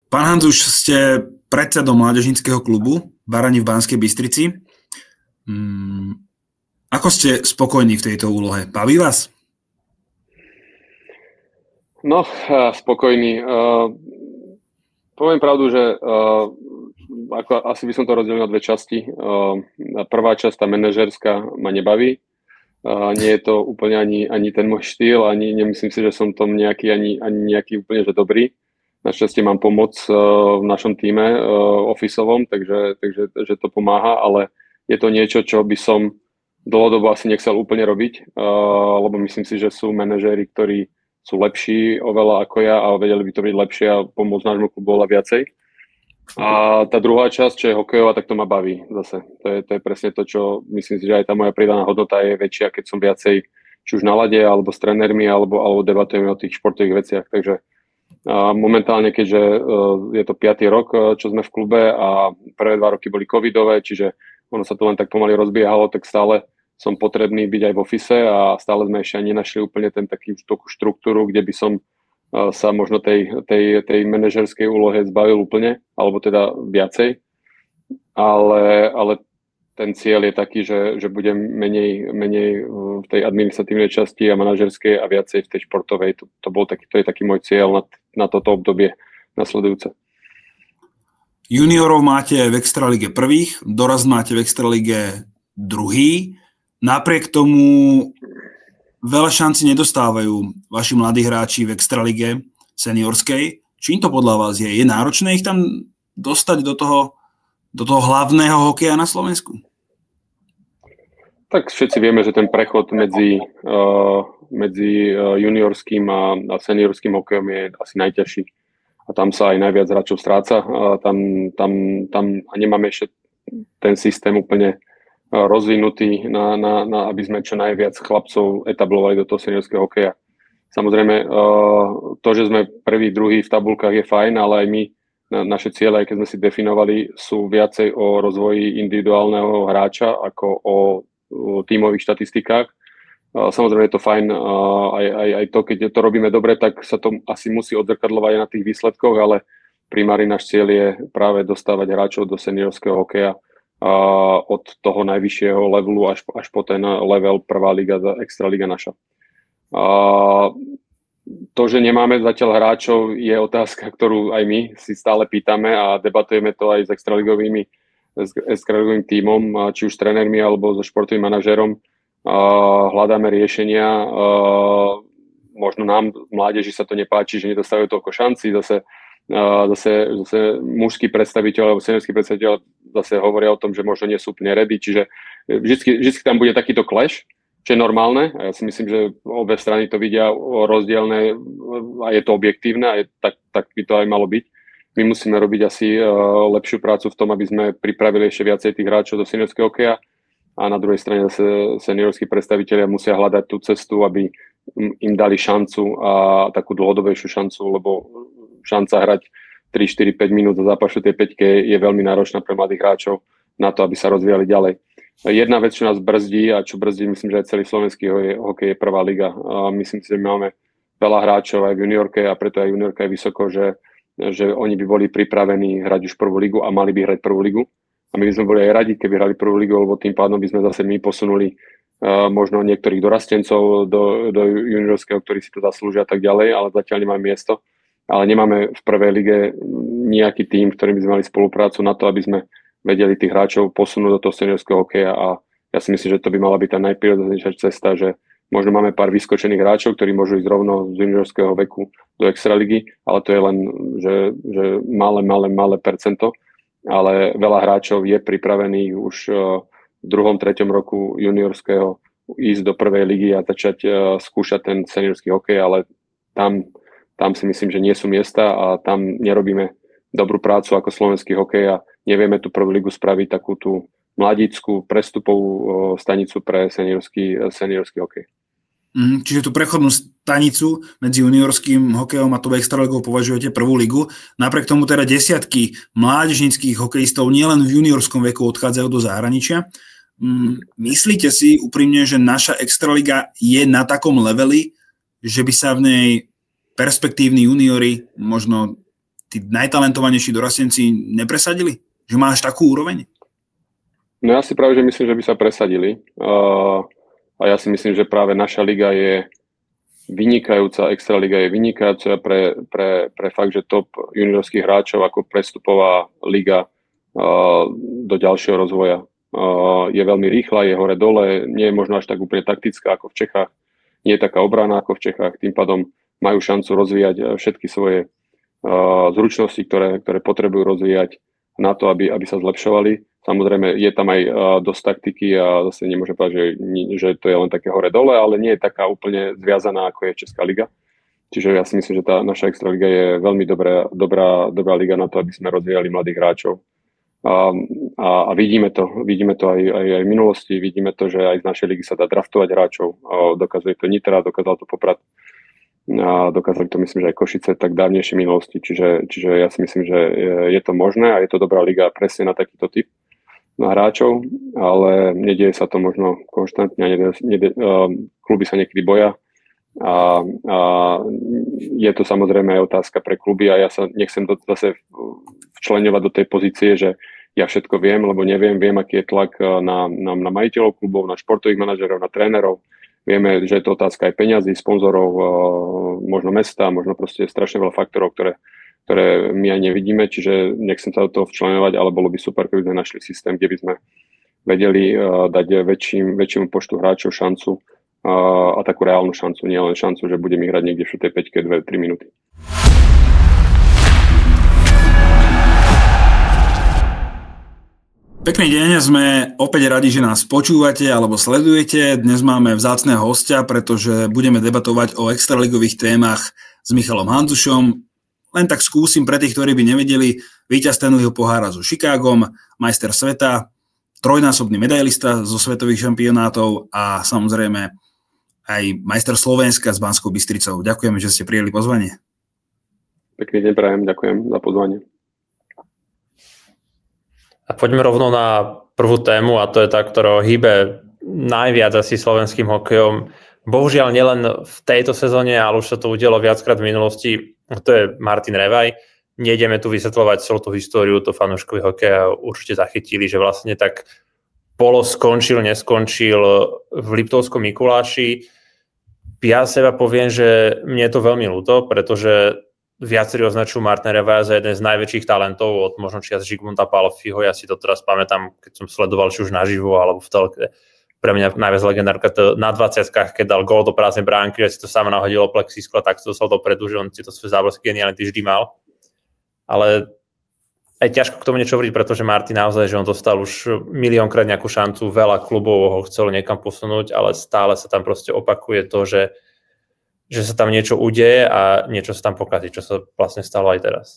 Pán Hanzuš, ste predsedom mládežníckeho klubu Barani v Banskej Bystrici. Ako ste spokojní v tejto úlohe? Baví vás? No, spokojný. Poviem pravdu, že asi by som to rozdelil na dve časti. Prvá časť, tá manažerská, ma nebaví. Nie je to úplne ani ten môj štýl, ani nemyslím si, že som tom ani nejaký úplne že dobrý. Našťastie mám pomoc v našom týme ofisovom, takže že to pomáha, ale je to niečo, čo by som dlhodobo asi nechcel úplne robiť, lebo myslím si, že sú manažéri, ktorí sú lepší oveľa ako ja a vedeli by to byť lepšie a pomôcť nášmu klubu oveľa viacej. A tá druhá časť, čo je hokejová, tak to ma baví zase. To je presne to, čo myslím si, že aj tá moja pridaná hodnota je väčšia, keď som viacej či už na lade, alebo s trénermi, alebo debatujeme o tých športových veciach. Takže momentálne, keďže je to 5. rok, čo sme v klube a prvé 2 roky boli covidové, čiže ono sa to len tak pomaly rozbiehalo, tak stále som potrebný byť aj v office a stále sme ešte ani nenašli úplne takú štruktúru, kde by som sa možno tej manažerskej úlohe zbavil úplne, alebo teda viacej. Ale ten cieľ je taký, že budem menej v tej administratívnej časti a manažerskej a viacej v tej športovej. To je taký môj cieľ na toto obdobie nasledujúce. Juniorov máte v Extralige prvých, doraz máte v Extralige druhý. Napriek tomu veľa šancí nedostávajú vaši mladí hráči v Extralige seniorskej. Čím to podľa vás je? Je náročné ich tam dostať do toho hlavného hokeja na Slovensku? Tak všetci vieme, že ten prechod medzi juniorským a seniorským hokejom je asi najťažší. A tam sa aj najviac hráčov stráca. Tam nemáme ešte ten systém úplne rozvinutý, aby sme čo najviac chlapcov etablovali do toho seniorského hokeja. Samozrejme, to, že sme prvý, druhý v tabulkách je fajn, ale aj my, naše ciele, aj keď sme si definovali, sú viacej o rozvoji individuálneho hráča ako o tímových štatistikách. Samozrejme je to fajn, aj to, keď to robíme dobre, tak sa to asi musí odzrkadľovať aj na tých výsledkoch, ale primárny náš cieľ je práve dostávať hráčov do seniorského hokeja od toho najvyššieho levelu až po ten level prvá liga, extraliga naša. To, že nemáme zatiaľ hráčov, je otázka, ktorú aj my si stále pýtame a debatujeme to aj s extraligovým tímom, či už s trénermi alebo so športovým manažérom. Hľadáme riešenia. Možno nám v mládeži sa to nepáči, že nedostávajú toľko šancí. Zase mužský predstaviteľ alebo seniorský predstaviteľ zase hovoria o tom, že možno nie sú úplne ready, čiže vždy tam bude takýto clash, čo je normálne a ja si myslím, že obe strany to vidia rozdielne a je to objektívne a tak by to aj malo byť. My musíme robiť asi lepšiu prácu v tom, aby sme pripravili ešte viacej tých hráčov do seniorského hokeja a na druhej strane zase seniorskí predstavitelia musia hľadať tú cestu, aby im dali šancu a takú dlhodobejšiu šancu, lebo šanca hrať 3, 4, 5 minút za zápasu tej 5 je veľmi náročná pre mladých hráčov na to, aby sa rozvíjali ďalej. Jedna vec, čo nás brzdí a čo brzdí, myslím, že aj celý slovenský hokej je prvá liga. A myslím si, že máme veľa hráčov aj v juniorke a preto aj juniorka je vysoko, že oni by boli pripravení hrať už prvú ligu a mali by hrať prvú ligu. A my by sme boli aj radi, keby hrali prvú ligu, lebo tým pádom by sme zase my posunuli možno niektorých dorastencov do juniorského, ktorí si to zaslúžia a tak ďalej, ale zatiaľ nemáme miesto. Ale nemáme v prvej lige nejaký tím, ktorým by sme mali spoluprácu na to, aby sme vedeli tých hráčov posunúť do toho seniorského hokeja a ja si myslím, že to by mala byť tá najprirodzenejšia cesta, že možno máme pár vyskočených hráčov, ktorí môžu ísť rovno z juniorského veku do extraligy, ale to je len že malé percento, ale veľa hráčov je pripravených už v 2., 3. roku juniorského ísť do prvej ligy a začať skúšať ten seniorský hokej, ale tam si myslím, že nie sú miesta a tam nerobíme dobrú prácu ako slovenský hokej a nevieme tú prvú ligu spraviť takú tú mladícku prestupovú stanicu pre seniorský hokej. Čiže tú prechodnú stanicu medzi juniorským hokejom a tou extraligou považujete prvú ligu. Napriek tomu teda desiatky mládežníckych hokejistov nielen v juniorskom veku odchádzajú do zahraničia. Myslíte si úprimne, že naša extraliga je na takom leveli, že by sa v nej perspektívni juniori možno tí najtalentovanejší dorastenci nepresadili? Že máš takú úroveň? No ja si práve, že myslím, že by sa presadili. A ja si myslím, že práve naša liga je vynikajúca, extraliga je vynikajúca pre fakt, že top juniorských hráčov ako prestupová liga do ďalšieho rozvoja. Je veľmi rýchla, je hore-dole, nie je možno až tak úplne taktická ako v Čechách, nie je taká obrana ako v Čechách, tým pádom majú šancu rozvíjať všetky svoje zručnosti, ktoré potrebujú rozvíjať na to, aby sa zlepšovali. Samozrejme, je tam aj dosť taktiky a zase nemôžem povedať, že to je len také hore-dole, ale nie je taká úplne zviazaná, ako je Česká liga. Čiže ja si myslím, že tá naša extraliga je veľmi dobrá liga na to, aby sme rozvíjali mladých hráčov. A vidíme to aj v minulosti, vidíme to, že aj z našej ligy sa dá draftovať hráčov. Dokazuje to Nitra, dokázal to Poprad, dokázali to myslím, že aj Košice tak dávnejšie minulosti. Čiže ja si myslím, že je to možné a je to dobrá liga presne na takýto typ na hráčov, ale nedieje sa to možno konštantne, kluby sa niekedy boja a je to samozrejme aj otázka pre kluby a ja sa nechcem zase včleňovať do tej pozície, že ja všetko viem, lebo viem, aký je tlak na majiteľov klubov, na športových manažerov, na trénerov. Vieme, že je to otázka aj peňazí, sponzorov, možno mesta, možno proste strašne veľa faktorov, ktoré my aj nevidíme, čiže nechcem sa do toho včlenovať, ale bolo by super, keby sme našli systém, kde by sme vedeli dať väčšiemu počtu hráčov šancu a takú reálnu šancu, nie len šancu, že budeme hrať niekde v tej 5-ke 2-3 minúty. Pekný deň, sme opäť radi, že nás počúvate alebo sledujete. Dnes máme vzácneho hostia, pretože budeme debatovať o extraligových témach s Michalom Handzušom. Len tak skúsim pre tých, ktorí by nevedeli, víťaz Stanleyho pohára so Chicagom, majster sveta, trojnásobný medailista zo svetových šampionátov a samozrejme aj majster Slovenska s Banskou Bystricou. Ďakujeme, že ste prijali pozvanie. Pekný deň prajem, ďakujem za pozvanie. A poďme rovno na prvú tému a to je tá, ktorá hýbe najviac asi slovenským hokejom. Bohužiaľ nielen v tejto sezóne, ale už sa to udialo viackrát v minulosti. To je Martin Revaj. Nejdeme tu vysvetľovať celú tú históriu, to fanúškovi hokeja určite zachytili, že vlastne tak neskončil v Liptovskom Mikuláši. Ja seba poviem, že mne je to veľmi ľúto, pretože viacerí označujú Martina Revaja za jeden z najväčších talentov od možno čias Žigmunda Palfiho. Ja si to teraz pamätám, keď som sledoval či už naživo alebo v telke. Pre mňa najviac legendárka to na 20-kách, keď dal gól do prázdnej bránky, že si to sám nahodilo plexisklo, tak to dostal dopredu, že on si to svoj záblesky geniálny vždy mal. Ale aj ťažko k tomu niečo hovoriť, pretože Martin naozaj, že on dostal už miliónkrát nejakú šancu, veľa klubov ho chcelo niekam posunúť, ale stále sa tam proste opakuje to, že sa tam niečo udeje a niečo sa tam pokazí, čo sa vlastne stalo aj teraz.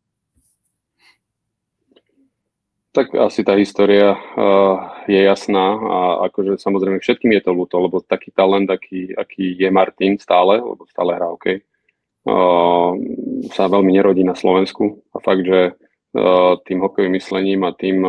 Tak asi tá história je jasná a akože samozrejme všetkým je to ľúto, lebo taký talent, aký je Martin stále, lebo stále hrá hokej, sa veľmi nerodí na Slovensku a fakt, že tým hokejovým myslením a tým,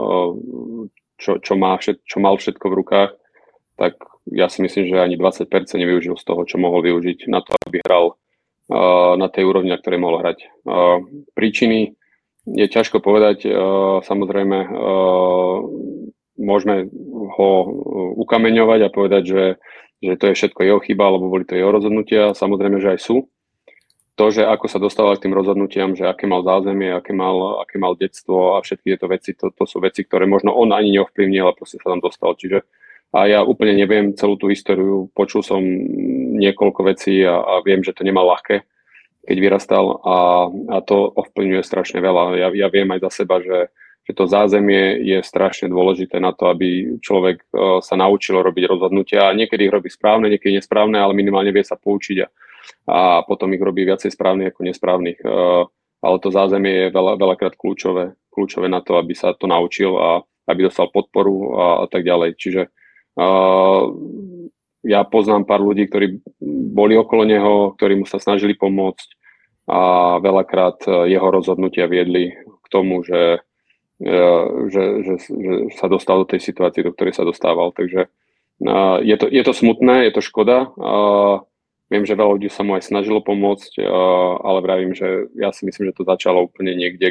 čo mal všetko v rukách, tak ja si myslím, že ani 20% nevyužil z toho, čo mohol využiť na to, aby hral na tej úrovni, na ktorej mohol hrať. Príčiny je ťažko povedať, samozrejme môžeme ho ukameňovať a povedať, že to je všetko jeho chyba, alebo boli to jeho rozhodnutia, samozrejme, že aj sú. To, že ako sa dostával k tým rozhodnutiam, že aké mal zázemie, aké mal detstvo a všetky tieto veci, to sú veci, ktoré možno on ani neovplyvnil, ale proste sa tam dostal. Čiže a ja úplne neviem celú tú históriu, počul som niekoľko vecí a viem, že to nemal ľahké, keď vyrastal a to ovplyvňuje strašne veľa. Ja viem aj za seba, že to zázemie je strašne dôležité na to, aby človek sa naučil robiť rozhodnutia. Niekedy ich robí správne, niekedy nesprávne, ale minimálne vie sa poučiť a potom ich robí viacej správnych ako nesprávnych. Ale to zázemie je veľakrát kľúčové na to, aby sa to naučil a aby dostal podporu a tak ďalej. Čiže ja poznám pár ľudí, ktorí boli okolo neho, ktorí mu sa snažili pomôcť a veľakrát jeho rozhodnutia viedli k tomu, že sa dostal do tej situácie, do ktorej sa dostával. Takže je to smutné, je to škoda. Viem, že veľa ľudí sa mu aj snažilo pomôcť, ale vravím, že ja si myslím, že to začalo úplne niekde,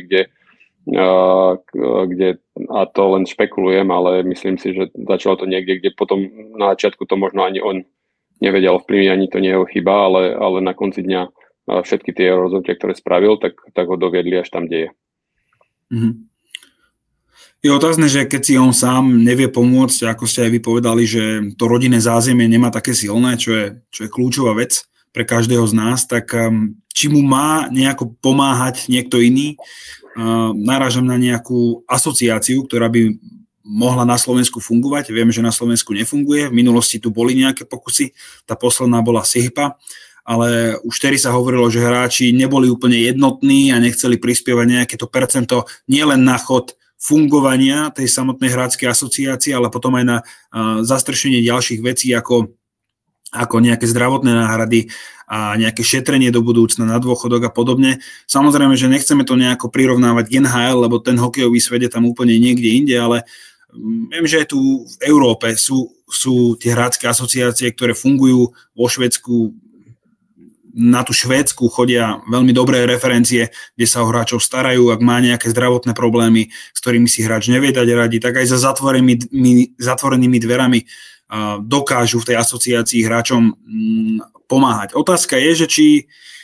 kde, a to len špekulujem, ale myslím si, že začalo to niekde, kde potom na začiatku to možno ani on nevedel vplyvniť, ani to nie je jeho chyba, ale na konci dňa všetky tie rozhodnutia, ktoré spravil, tak ho doviedli až tam, kde je. Mm-hmm. Je otázne, že keď si on sám nevie pomôcť, ako ste aj vy povedali, že to rodinné zázemie nemá také silné, čo je kľúčová vec pre každého z nás, tak či mu má nejako pomáhať niekto iný, narážam na nejakú asociáciu, ktorá by mohla na Slovensku fungovať. Viem, že na Slovensku nefunguje. V minulosti tu boli nejaké pokusy. Tá posledná bola SIHPA, ale už vtedy sa hovorilo, že hráči neboli úplne jednotní a nechceli prispievať nejaké to percento nielen na chod fungovania tej samotnej hráčskej asociácie, ale potom aj na zastrešenie ďalších vecí ako nejaké zdravotné náhrady a nejaké šetrenie do budúcna na dôchodok a podobne. Samozrejme, že nechceme to nejako prirovnávať k NHL, lebo ten hokejový svet je tam úplne niekde inde, ale viem, že aj tu v Európe sú tie hráčske asociácie, ktoré fungujú vo Švédsku. Na tú Švédsku chodia veľmi dobré referencie, kde sa o hráčov starajú, ak má nejaké zdravotné problémy, s ktorými si hráč nevie dať radi, tak aj za zatvorenými dverami dokážu v tej asociácii hráčom pomáhať. Otázka je, že či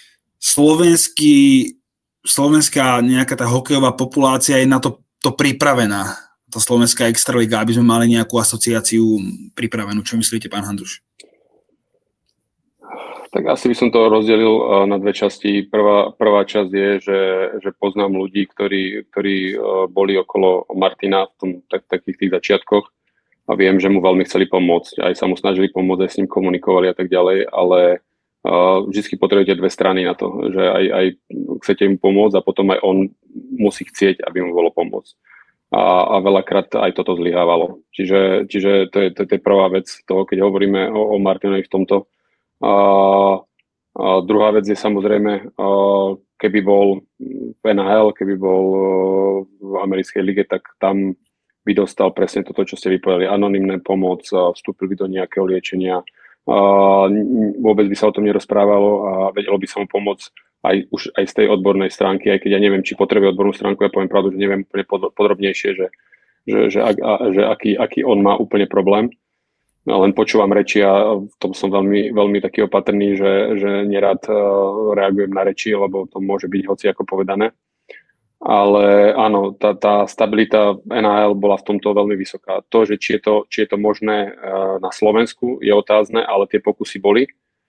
slovenská nejaká tá hokejová populácia je na to pripravená, tá slovenská extraliga, aby sme mali nejakú asociáciu pripravenú. Čo myslíte, pán Handruš? Tak asi by som to rozdelil na dve časti. Prvá časť je, že poznám ľudí, ktorí boli okolo Martina v takých tých začiatkoch a viem, že mu veľmi chceli pomôcť. Aj sa mu snažili pomôcť, aj s ním komunikovali a tak ďalej, ale vždy potrebujete dve strany na to, že aj chcete mu pomôcť a potom aj on musí chcieť, aby mu bolo pomôcť. A veľakrát aj toto zlyhávalo. Čiže to je prvá vec toho, keď hovoríme o Martinovi v tomto. A druhá vec je samozrejme, keby bol v NHL, keby bol v americkej lige, tak tam by dostal presne toto, čo ste vypovedali, anonymné pomoc, vstúpil by do nejakého liečenia, vôbec by sa o tom nerozprávalo a vedelo by sa mu pomôcť už aj z tej odbornej stránky, aj keď ja neviem, či potrebuje odbornú stránku, ja poviem pravdu, že neviem úplne podrobnejšie, že aký on má úplne problém. Len počúvam reči a v tom som veľmi, veľmi taký opatrný, že nerád reagujem na reči, lebo to môže byť hoci ako povedané. Ale áno, tá stabilita NHL bola v tomto veľmi vysoká. To, že či je to možné na Slovensku, je otázne, ale tie pokusy boli.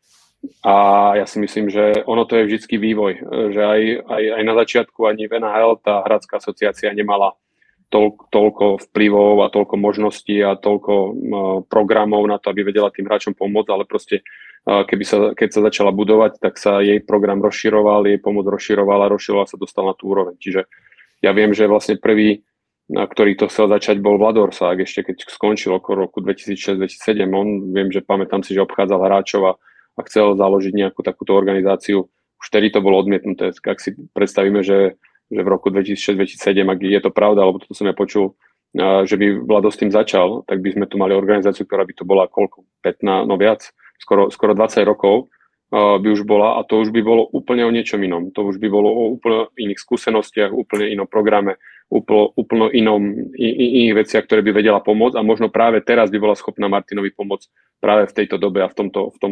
A ja si myslím, že ono to je vždycky vývoj. Že aj na začiatku ani v NHL tá hráčska asociácia nemala toľko vplyvov a toľko možností a toľko programov na to, aby vedela tým hráčom pomôcť, ale proste keď sa začala budovať, tak sa jej program rozširoval, jej pomoc rozširovala, sa dostala na tú úroveň. Čiže ja viem, že vlastne prvý, ktorý to chcel začať, bol Vlador Sák, ešte keď skončil okolo roku 2006-2007. Viem, že pamätám si, že obchádzal hráčov a chcel založiť nejakú takúto organizáciu. Už vtedy to bolo odmietnuté. Ak si predstavíme, že v roku 2006-2007, ak je to pravda, alebo toto som ja počul, že by Vlado s tým začal, tak by sme tu mali organizáciu, ktorá by to bola koľko? 15, no viac, skoro 20 rokov by už bola a to už by bolo úplne o niečom inom. To už by bolo o úplne iných skúsenostiach, úplne inom programe, úplne iných veciach, ktoré by vedela pomôcť a možno práve teraz by bola schopná Martinovi pomôcť práve v tejto dobe a v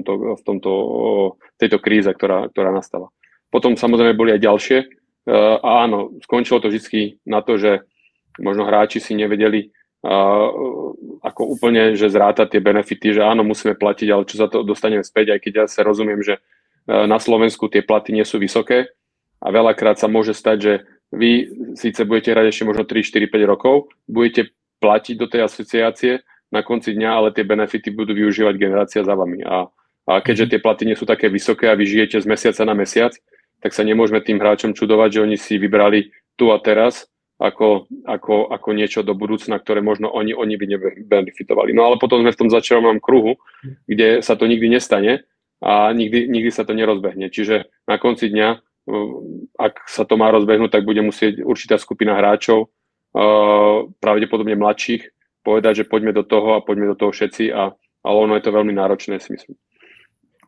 tejto kríze, ktorá nastala. Potom samozrejme boli aj ďalšie. A áno, skončilo to vždy na to, že možno hráči si nevedeli ako úplne, že zrátať tie benefity, že áno, musíme platiť, ale čo za to dostaneme späť, aj keď ja sa rozumiem, že na Slovensku tie platy nie sú vysoké a veľakrát sa môže stať, že vy síce budete hrať ešte možno 3, 4, 5 rokov, budete platiť do tej asociácie na konci dňa, ale tie benefity budú využívať generácia za vami. A keďže tie platy nie sú také vysoké a vy žijete z mesiaca na mesiac, tak sa nemôžeme tým hráčom čudovať, že oni si vybrali tu a teraz ako niečo do budúcna, ktoré možno oni by nebenefitovali. No ale potom sme v tom začarovanom kruhu, kde sa to nikdy nestane a nikdy sa to nerozbehne. Čiže na konci dňa, ak sa to má rozbehnúť, tak bude musieť určitá skupina hráčov, pravdepodobne mladších, povedať, že poďme do toho všetci, ale ono je to veľmi náročné, si myslím.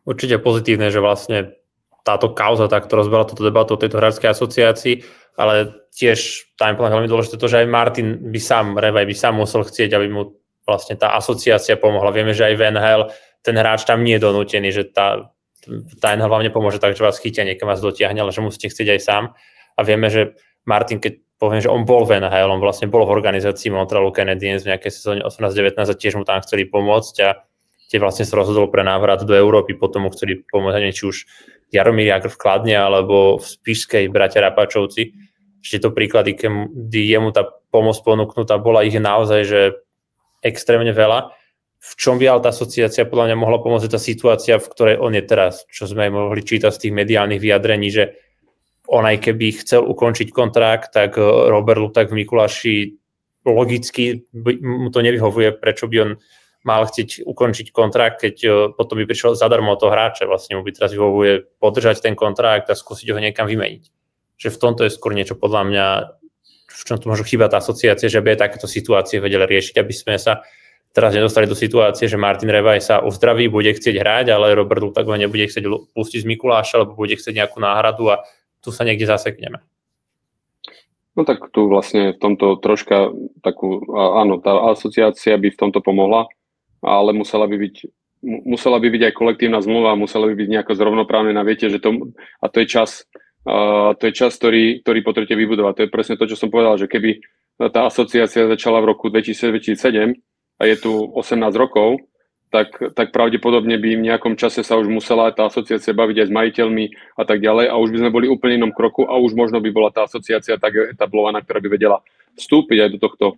Určite pozitívne, že vlastne táto kauza takto rozbala túto debatu o tejto hráčskej asociácii, ale tiež tam je veľmi dôležité to, že aj Martin Revaj by sám musel chcieť, aby mu vlastne tá asociácia pomohla. Vieme, že aj v NHL ten hráč tam nie je donútený, že tá NHL vám nepomôže tak, že vás chytia, niekam vás dotiahne, ale že musíte chcieť aj sám. A vieme, že Martin, keď poviem, že on bol v NHL, on vlastne bol v organizácii Montrealu Canadiens v nejakej sezóne 18-19 a tiež mu tam chceli pomôcť a tiež vlastne sa rozhodol pre návrat do Európy, potom mu chceli pomôcť, či už Jaromír Jágr v Kladne alebo v Spišskej bratia Rapačovci. Ešte to príklady, kedy jemu tá pomoc ponúknutá bola ich naozaj, že extrémne veľa. V čom by ale tá asociácia podľa mňa mohla pomôcť tá situácia, v ktorej on je teraz, čo sme aj mohli čítať z tých mediálnych vyjadrení, že on aj keby chcel ukončiť kontrakt, tak Robert Luták v Mikuláši logicky mu to nevyhovuje, prečo by on mal chcieť ukončiť kontrakt, keď potom by prišiel zadarmo od toho hráča. Vlastne mu by teraz vyhovuje podržať ten kontrakt a skúsiť ho niekam vymeniť. Že v tomto je skôr niečo podľa mňa, v čom tu možno chýba tá asociácia, že by aj takéto situácie vedeli riešiť, aby sme sa teraz nedostali do situácie, že Martin Revaj sa uzdraví, bude chcieť hrať, ale Robert Luták ho nebude chcieť pustiť z Mikuláša, alebo bude chcieť nejakú náhradu a tu sa niekde zasekneme. No tak tu vlastne v tomto troška takú, áno, tá asociácia by v tomto pomohla, ale musela by byť aj kolektívna zmluva, musela by byť nejako zrovnoprávnená. Viete, že to je čas, ktorý potrebujete vybudovať. To je presne to, čo som povedal, že keby tá asociácia začala v roku 2007 a je tu 18 rokov, tak pravdepodobne by v nejakom čase sa už musela tá asociácia baviť aj s majiteľmi a tak ďalej a už by sme boli úplne inom kroku a už možno by bola tá asociácia tak etablovaná, ktorá by vedela vstúpiť aj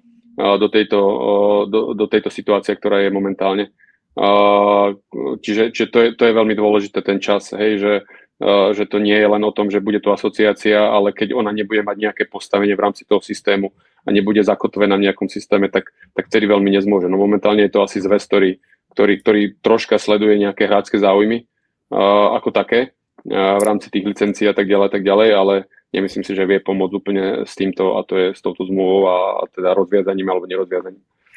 do tejto situácie, ktorá je momentálne. Čiže to je veľmi dôležité ten čas, hej, že to nie je len o tom, že bude to asociácia, ale keď ona nebude mať nejaké postavenie v rámci toho systému a nebude zakotvená v nejakom systéme, tak vtedy veľmi nezmôže. No momentálne je to asi zväz, ktorý troška sleduje nejaké hráčske záujmy ako také v rámci tých licencií a tak ďalej, ale nemyslím si, že vie pomôcť úplne s týmto a to je s touto zmluvou a teda rozviazaním alebo nerozviazaním.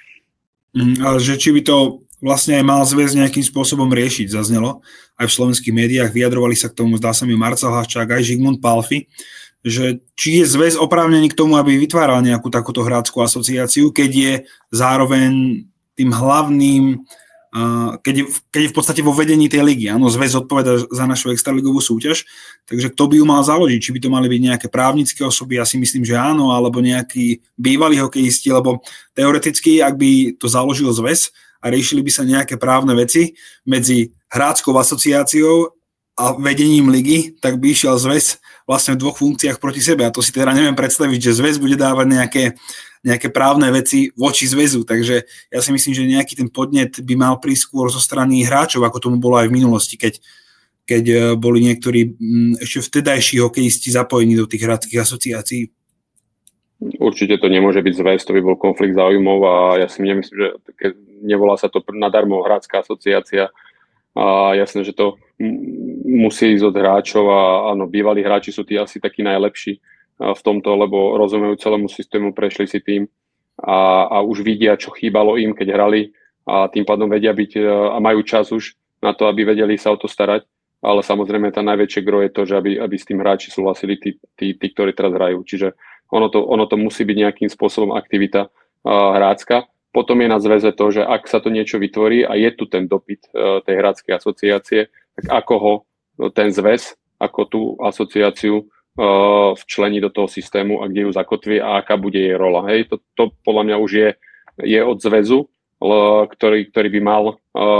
Ale že či by to vlastne aj mal zväz nejakým spôsobom riešiť, zaznelo aj v slovenských médiách, vyjadrovali sa k tomu, zdá sa mi Marcel Haščák, aj Žigmund Palfi, že či je zväz oprávnený k tomu, aby vytváral nejakú takúto hráčskú asociáciu, keď je zároveň tým hlavným, keď je v podstate vo vedení tej ligy. Áno, zväz odpoveda za našu extraligovú súťaž, takže kto by ju mal založiť? Či by to mali byť nejaké právnické osoby? Ja si myslím, že áno, alebo nejakí bývalí hokejisti, lebo teoreticky, ak by to založil zväz a riešili by sa nejaké právne veci medzi hráčskou asociáciou a vedením ligy, tak by išiel zväz vlastne v dvoch funkciách proti sebe. A to si teda neviem predstaviť, že zväz bude dávať nejaké právne veci voči zväzu. Takže ja si myslím, že nejaký ten podnet by mal prísť skôr zo strany hráčov, ako tomu bolo aj v minulosti, keď boli niektorí ešte vtedajší hokejisti zapojení do tých hráčskych asociácií. Určite to nemôže byť zväz, to by bol konflikt záujmov a ja si nemyslím, že nevolá sa to nadarmo hráčska asociácia. A jasné, že to musí ísť od hráčov a áno, bývalí hráči sú tí asi takí najlepší v tomto, lebo rozumejú celému systému, prešli si tým a už vidia, čo chýbalo im, keď hrali a tým pádom vedia byť a majú čas už na to, aby vedeli sa o to starať, ale samozrejme tá najväčšie gro je to, že aby s tým hráči súhlasili tí, ktorí teraz hrajú, čiže ono to musí byť nejakým spôsobom aktivita hráčska. Potom je na zväze to, že ak sa to niečo vytvorí a je tu ten dopyt tej hráčskej asociácie, tak ako ho ten zväz, ako tú asociáciu včlení do toho systému a kde ju zakotví a aká bude jej rola. Hej, to podľa mňa už je od zväzu, ktorý by mal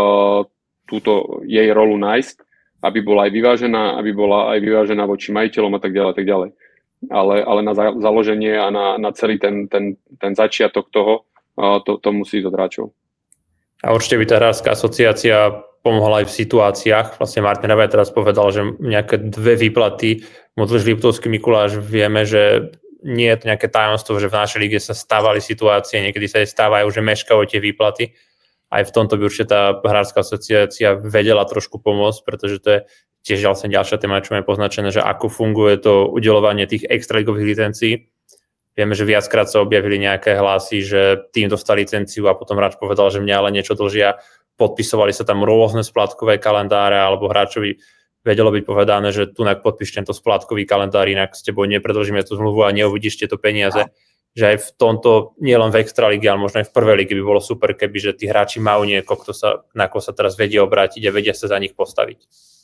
túto jej rolu nájsť, aby bola aj vyvážená voči majiteľom a tak ďalej. Ale na založenie a na celý ten začiatok toho, to musí ísť od hráčov. A určite by tá hráčska asociácia pomohla aj v situáciách. Vlastne Martin Revaj teraz povedal, že nejaké 2 výplaty Modlíš Liptovský Mikuláš, vieme, že nie je to nejaké tajomstvo, že v našej lige sa stávali situácie, niekedy sa aj stávajú, že meškajú tie výplaty. Aj v tomto by určite tá hráčska asociácia vedela trošku pomôcť, pretože to je tiež vlastne ďalšia téma, čo je poznačené, že ako funguje to udeľovanie tých extraligových licencií. Vieme, že viackrát sa objavili nejaké hlasy, že tým dostal licenciu a potom hráč povedal, že mňa ale niečo dlžia. podpisovali sa tam rôzne splatkové kalendáre, alebo hráčovi vedelo byť povedané, že tu podpíš tento splátkový kalendár, inak s tebou nepredĺžime tú zmluvu a neuvidíš tieto peniaze. Že aj v tomto, nielen v extralíge, ale možno aj v prvej lige by bolo super, keby že tí hráči majú niekoho, na koho sa teraz vedia obrátiť a vedia sa za nich postaviť.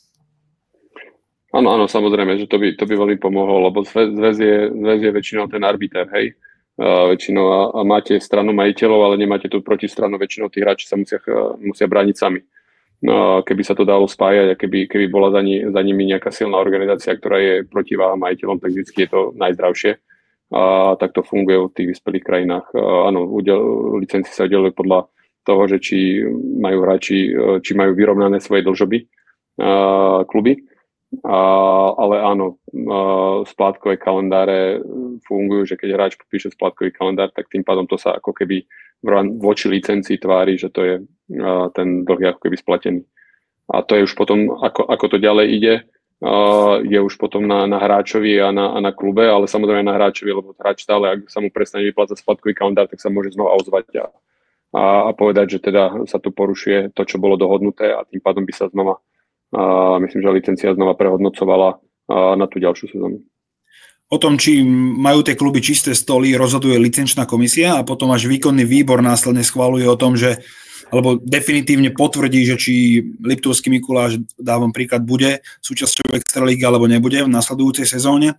Áno, samozrejme, že to by veľmi pomohlo, lebo zväz je väčšinou ten arbiter, hej. Väčšinou a máte stranu majiteľov, ale nemáte tú protistranu, väčšinou tí hráči sa musia brániť sami. Keby sa to dalo spájať a keby bola za nimi nejaká silná organizácia, ktorá je protiváha majiteľom, tak vždy je to najzdravšie. A tak to funguje v tých vyspelých krajinách. Áno, licencie sa udelujú podľa toho, že či majú hráči, či majú vyrovnané svoje dlžoby kluby. Ale áno, splátkové kalendáre fungujú, že keď hráč podpíše splátkový kalendár, tak tým pádom to sa ako keby voči licencii tvári, že to je ten dlh ako keby splatený. A to je už potom, ako to ďalej ide, je už potom na hráčovi a na klube, ale samozrejme na hráčovi, lebo hráč stále, ak sa mu prestane vyplácať splátkový kalendár, tak sa môže znova ozvať a povedať, že teda sa tu porušuje to, čo bolo dohodnuté a tým pádom by sa znova, myslím, že licencia znova prehodnocovala na tú ďalšiu sezónu. O tom, či majú tie kluby čisté stoly, rozhoduje licenčná komisia a potom až výkonný výbor následne schvaľuje o tom, že alebo definitívne potvrdí, že či Liptovský Mikuláš, dávam príklad, bude súčasťou extralígy alebo nebude v nasledujúcej sezóne.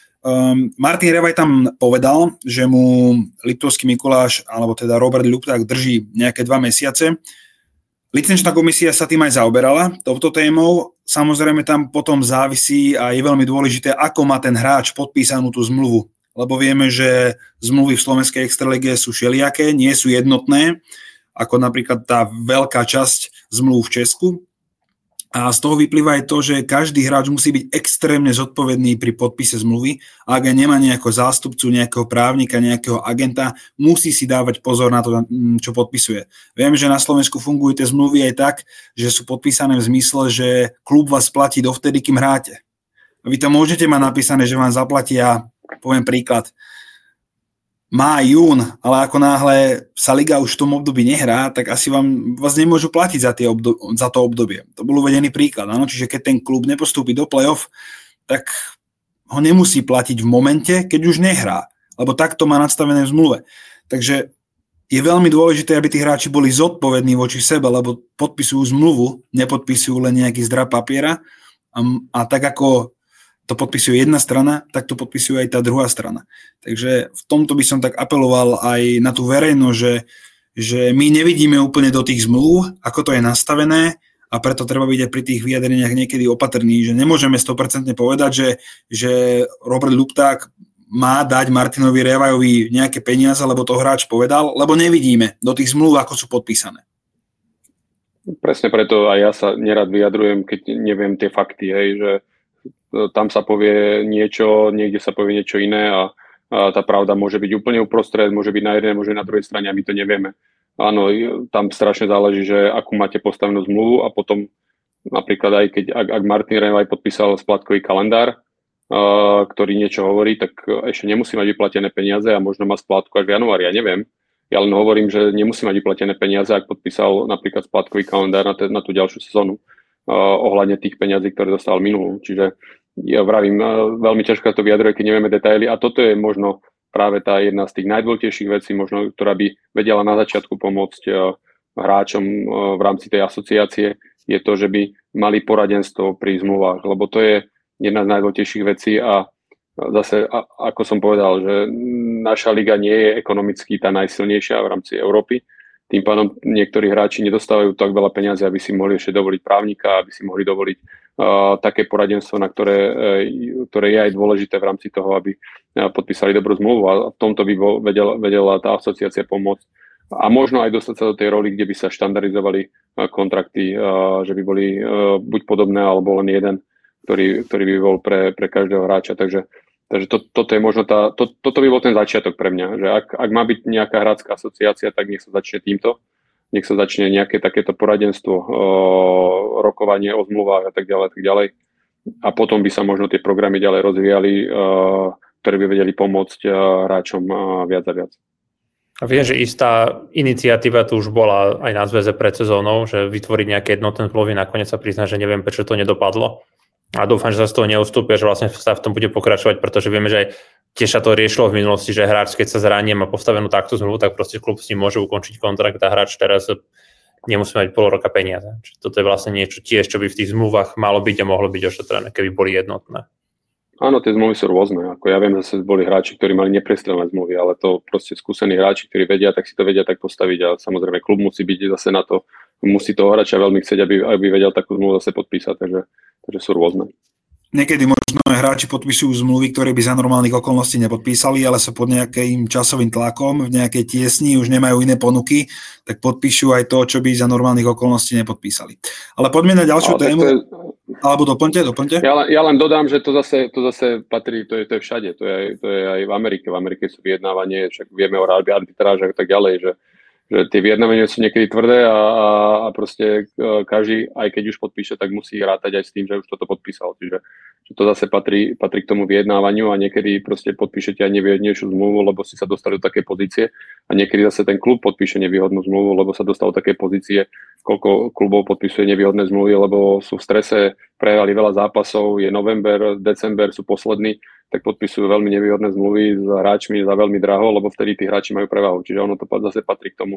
Martin Revaj tam povedal, že mu Liptovský Mikuláš, alebo teda Robert Ľupták drží nejaké 2 mesiace. Licenčná komisia sa tým aj zaoberala, touto témou. Samozrejme tam potom závisí a je veľmi dôležité, ako má ten hráč podpísanú tú zmluvu. Lebo vieme, že zmluvy v slovenskej extralíge sú všelijaké, nie sú jednotné, ako napríklad tá veľká časť zmluv v Česku. A z toho vyplýva aj to, že každý hráč musí byť extrémne zodpovedný pri podpise zmluvy. A ak nemá nejakého zástupcu, nejakého právnika, nejakého agenta, musí si dávať pozor na to, čo podpisuje. Viem, že na Slovensku fungujú tie zmluvy aj tak, že sú podpísané v zmysle, že klub vás platí dovtedy, kým hráte. A vy to môžete mať napísané, že vám zaplatia, poviem príklad, máj, jún, ale ako náhle sa liga už v tom období nehrá, tak asi vás nemôžu platiť za to obdobie. To bol uvedený príklad. Áno? Čiže keď ten klub nepostúpi do play-off, tak ho nemusí platiť v momente, keď už nehrá. Lebo takto má nastavené v zmluve. Takže je veľmi dôležité, aby tí hráči boli zodpovední voči sebe, lebo podpisujú zmluvu, nepodpisujú len nejaký zdrab papiera a tak ako to podpisuje jedna strana, tak to podpisuje aj tá druhá strana. Takže v tomto by som tak apeloval aj na tú verejnosť, že my nevidíme úplne do tých zmluv, ako to je nastavené a preto treba byť aj pri tých vyjadreniach niekedy opatrný, že nemôžeme 100% povedať, že Robert Ľupták má dať Martinovi Revajovi nejaké peniaze, lebo to hráč povedal, lebo nevidíme do tých zmluv, ako sú podpísané. Presne preto aj ja sa nerad vyjadrujem, keď neviem tie fakty, hej, že tam sa povie niečo, niekde sa povie niečo iné a tá pravda môže byť úplne uprostred, môže byť na jednej, môže byť na druhej strane a my to nevieme. Áno, tam strašne záleží, že akú máte postavenú zmluvu a potom napríklad aj ak Martin Revaj podpísal splátkový kalendár, ktorý niečo hovorí, tak ešte nemusí mať vyplatené peniaze a možno má splátku až v januári, ja neviem. Ja len hovorím, že nemusí mať vyplatené peniaze, ak podpísal napríklad splátkový kalendár na tú ďalšiu sezónu ohľadne tých peňazí, ktoré dostal minulú. Čiže ja vravím, veľmi ťažko to vyjadruje, keď nevieme detaily a toto je možno práve tá jedna z tých najdôležitejších vecí, možno, ktorá by vedela na začiatku pomôcť hráčom v rámci tej asociácie, je to, že by mali poradenstvo pri zmluvách, lebo to je jedna z najdôležitejších vecí a zase, ako som povedal, že naša liga nie je ekonomicky tá najsilnejšia v rámci Európy. Tým pádom niektorí hráči nedostávajú tak veľa peniazy, aby si mohli ešte dovoliť právnika, aby si mohli dovoliť také poradenstvo, na ktoré je aj dôležité v rámci toho, aby podpísali dobrú zmluvu a v tomto by vedela tá asociácia pomôcť. A možno aj dostať sa do tej roli, kde by sa štandardizovali kontrakty, že by boli buď podobné, alebo len jeden, ktorý by bol pre každého hráča. Takže toto je možno toto by bol ten začiatok pre mňa, že ak má byť nejaká hráčska asociácia, tak nech sa začne týmto, nech sa začne nejaké takéto poradenstvo, rokovanie o zmluvách a tak ďalej. A potom by sa možno tie programy ďalej rozvíjali, ktoré by vedeli pomôcť hráčom viac a viac. A viem, že istá iniciatíva tu už bola aj na zväze pred sezónou, že vytvoriť nejaké jednotné zmluvy, nakoniec sa prizná, že neviem, prečo to nedopadlo. A dúfam, že sa z toho neustúpia, že vlastne sa v tom bude pokračovať, pretože vieme, že aj tiež sa to riešilo v minulosti, že hráč, keď sa zranie, má postavenú takto zmluvu, tak proste klub s ním môže ukončiť kontrakt a hráč teraz nemusí mať pol roka peniaze. Čiže toto je vlastne niečo tiež, čo by v tých zmluvách malo byť a mohlo byť ošetrené, keby boli jednotné. Áno, tie zmluvy sú rôzne. Ako ja viem, že boli hráči, ktorí mali neprestrelné zmluvy, ale to proste skúsení hráči, ktorí vedia, tak si to vedia tak postaviť a samozrejme klub musí byť zase na to, musí toho hráča veľmi chcieť, aby vedel takú zmluvu zase podpísať, takže sú rôzne. Niekedy možno aj hráči podpisujú zmluvy, ktoré by za normálnych okolností nepodpísali, ale sú pod nejakým časovým tlakom, v nejakej tiesni, už nemajú iné ponuky, tak podpíšu aj to, čo by za normálnych okolností nepodpísali. Ale poďme na ďalšiu tému. Alebo doplňte. Ja len dodám, že to zase patrí, to je všade, to je aj v Amerike. V Amerike sú vyjednávanie, však vieme o arbitrážach a tak ďalej, že tie vyjednávania sú niekedy tvrdé a proste každý, aj keď už podpíše, tak musí rátať aj s tým, že už toto podpísal. Čiže to zase patrí k tomu vyjednávaniu a niekedy proste podpíšete aj nevýhodnejšiu zmluvu, lebo si sa dostali do takej pozície a niekedy zase ten klub podpíše nevýhodnú zmluvu, lebo sa dostal do takej pozície, koľko klubov podpisuje nevýhodné zmluvy, lebo sú v strese, prehrali veľa zápasov, je november, december, sú poslední, tak podpisujú veľmi nevýhodné zmluvy s hráčmi za veľmi draho, lebo vtedy tí hráči majú prevahu. Čiže ono to zase patrí k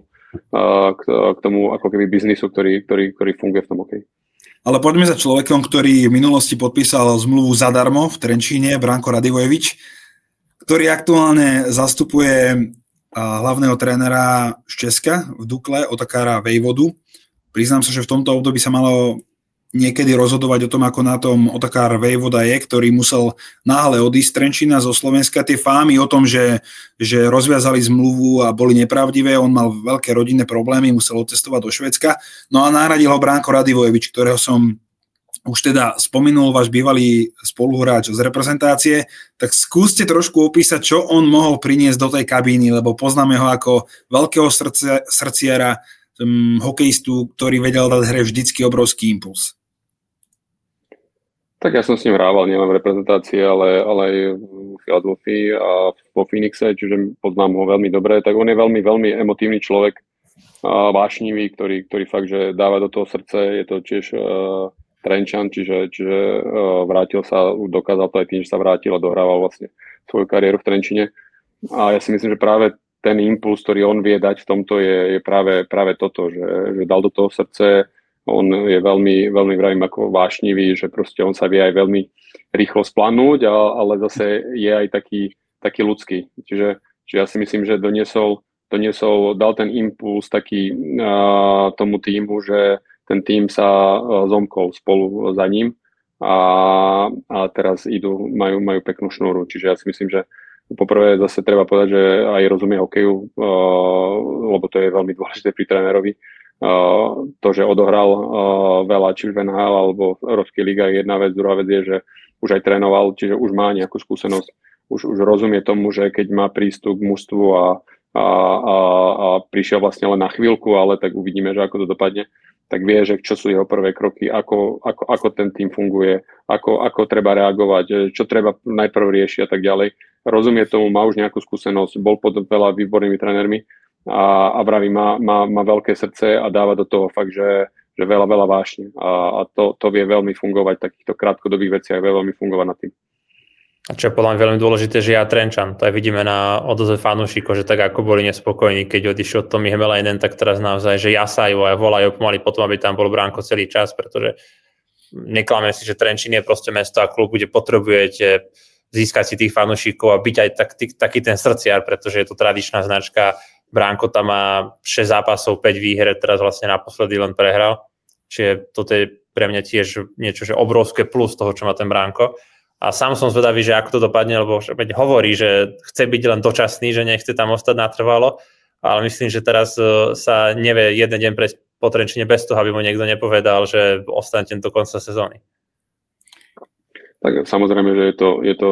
tomu ako keby biznisu, ktorý funguje v tom hokeji. Ale poďme za človekom, ktorý v minulosti podpísal zmluvu zadarmo v Trenčíne, Branko Radivojevič, ktorý aktuálne zastupuje hlavného trénera z Česka v Dukle, Otakara Vejvodu. Priznám sa, že v tomto období sa malo niekedy rozhodovať o tom, ako na tom Otakar Vejvoda je, ktorý musel náhle odísť z Trenčína zo Slovenska. Tie fámy o tom, že rozviazali zmluvu a boli nepravdivé, on mal veľké rodinné problémy, musel odcestovať do Švédska. No a nahradil ho Branko Radivojevič, ktorého som už teda spomenul, váš bývalý spoluhráč z reprezentácie. Tak skúste trošku opísať, čo on mohol priniesť do tej kabíny, lebo poznáme ho ako veľkého srdciara, hokejistu, ktorý vedel dať hre vždycky obrovský impuls. Tak ja som s ním hrával nielen v reprezentácii, ale aj v Philadelphii a vo Phoenixe, čiže poznám ho veľmi dobre. Tak on je veľmi, veľmi emotívny človek, vášnivý, ktorý fakt, že dáva do toho srdce. Je to tiež Trenčan, čiže vrátil sa, dokázal to aj tým, že sa vrátil a dohrával vlastne svoju kariéru v Trenčine. A ja si myslím, že práve ten impuls, ktorý on vie dať v tomto, je práve toto, že dal do toho srdce. On je veľmi, veľmi vravím ako vášnivý, že proste on sa vie aj veľmi rýchlo splanúť, ale zase je aj taký ľudský. Čiže ja si myslím, že dal ten impuls taký tomu tímu, že ten tím sa zomkol spolu za ním a teraz majú peknú šnúru. Čiže ja si myslím, že poprvé zase treba povedať, že aj rozumie hokeju, lebo to je veľmi dôležité pri trénerovi. To, že odohral veľa, či už v NHL alebo v Európskej lige, jedna vec, druhá vec je, že už aj trénoval, čiže už má nejakú skúsenosť, už rozumie tomu, že keď má prístup k mužstvu a prišiel vlastne len na chvíľku, ale tak uvidíme, že ako to dopadne, tak vie, že čo sú jeho prvé kroky, ako ten tým funguje, ako treba reagovať, čo treba najprv riešiť a tak ďalej. Rozumie tomu, má už nejakú skúsenosť, bol pod veľa výbornými trénermi a vraví, má veľké srdce a dáva do toho fakt, že veľa vášne. A to vie veľmi fungovať v takýchto krátkodobých veciach, vie veľmi fungovať na tým. A čo je podľa mňa veľmi dôležité, že ja Trenčan, to aj vidíme na odozve fanúšikov, že tak ako boli nespokojní, keď odišiel Tomi Hämäläinen, tak teraz naozaj, že jasajú a volajú pomaly potom, aby tam bol Branko celý čas, pretože nekláme si, že Trenčín je proste mesto a klub, kde potrebujete získať si tých fanúšikov a byť aj taký ten srdciar, pretože je to tradičná značka. Branko tam má 6 zápasov, 5 výher, teraz vlastne naposledy len prehral. Čiže toto je pre mňa tiež niečo, že obrovské plus toho, čo má ten Branko. A sám som zvedavý, že ako to dopadne, lebo hovorí, že chce byť len dočasný, že nechce tam ostať natrvalo, ale myslím, že teraz sa nevie jeden deň prejsť po Trenčine bez toho, aby mu niekto nepovedal, že ostane do konca sezóny. Tak samozrejme, že je to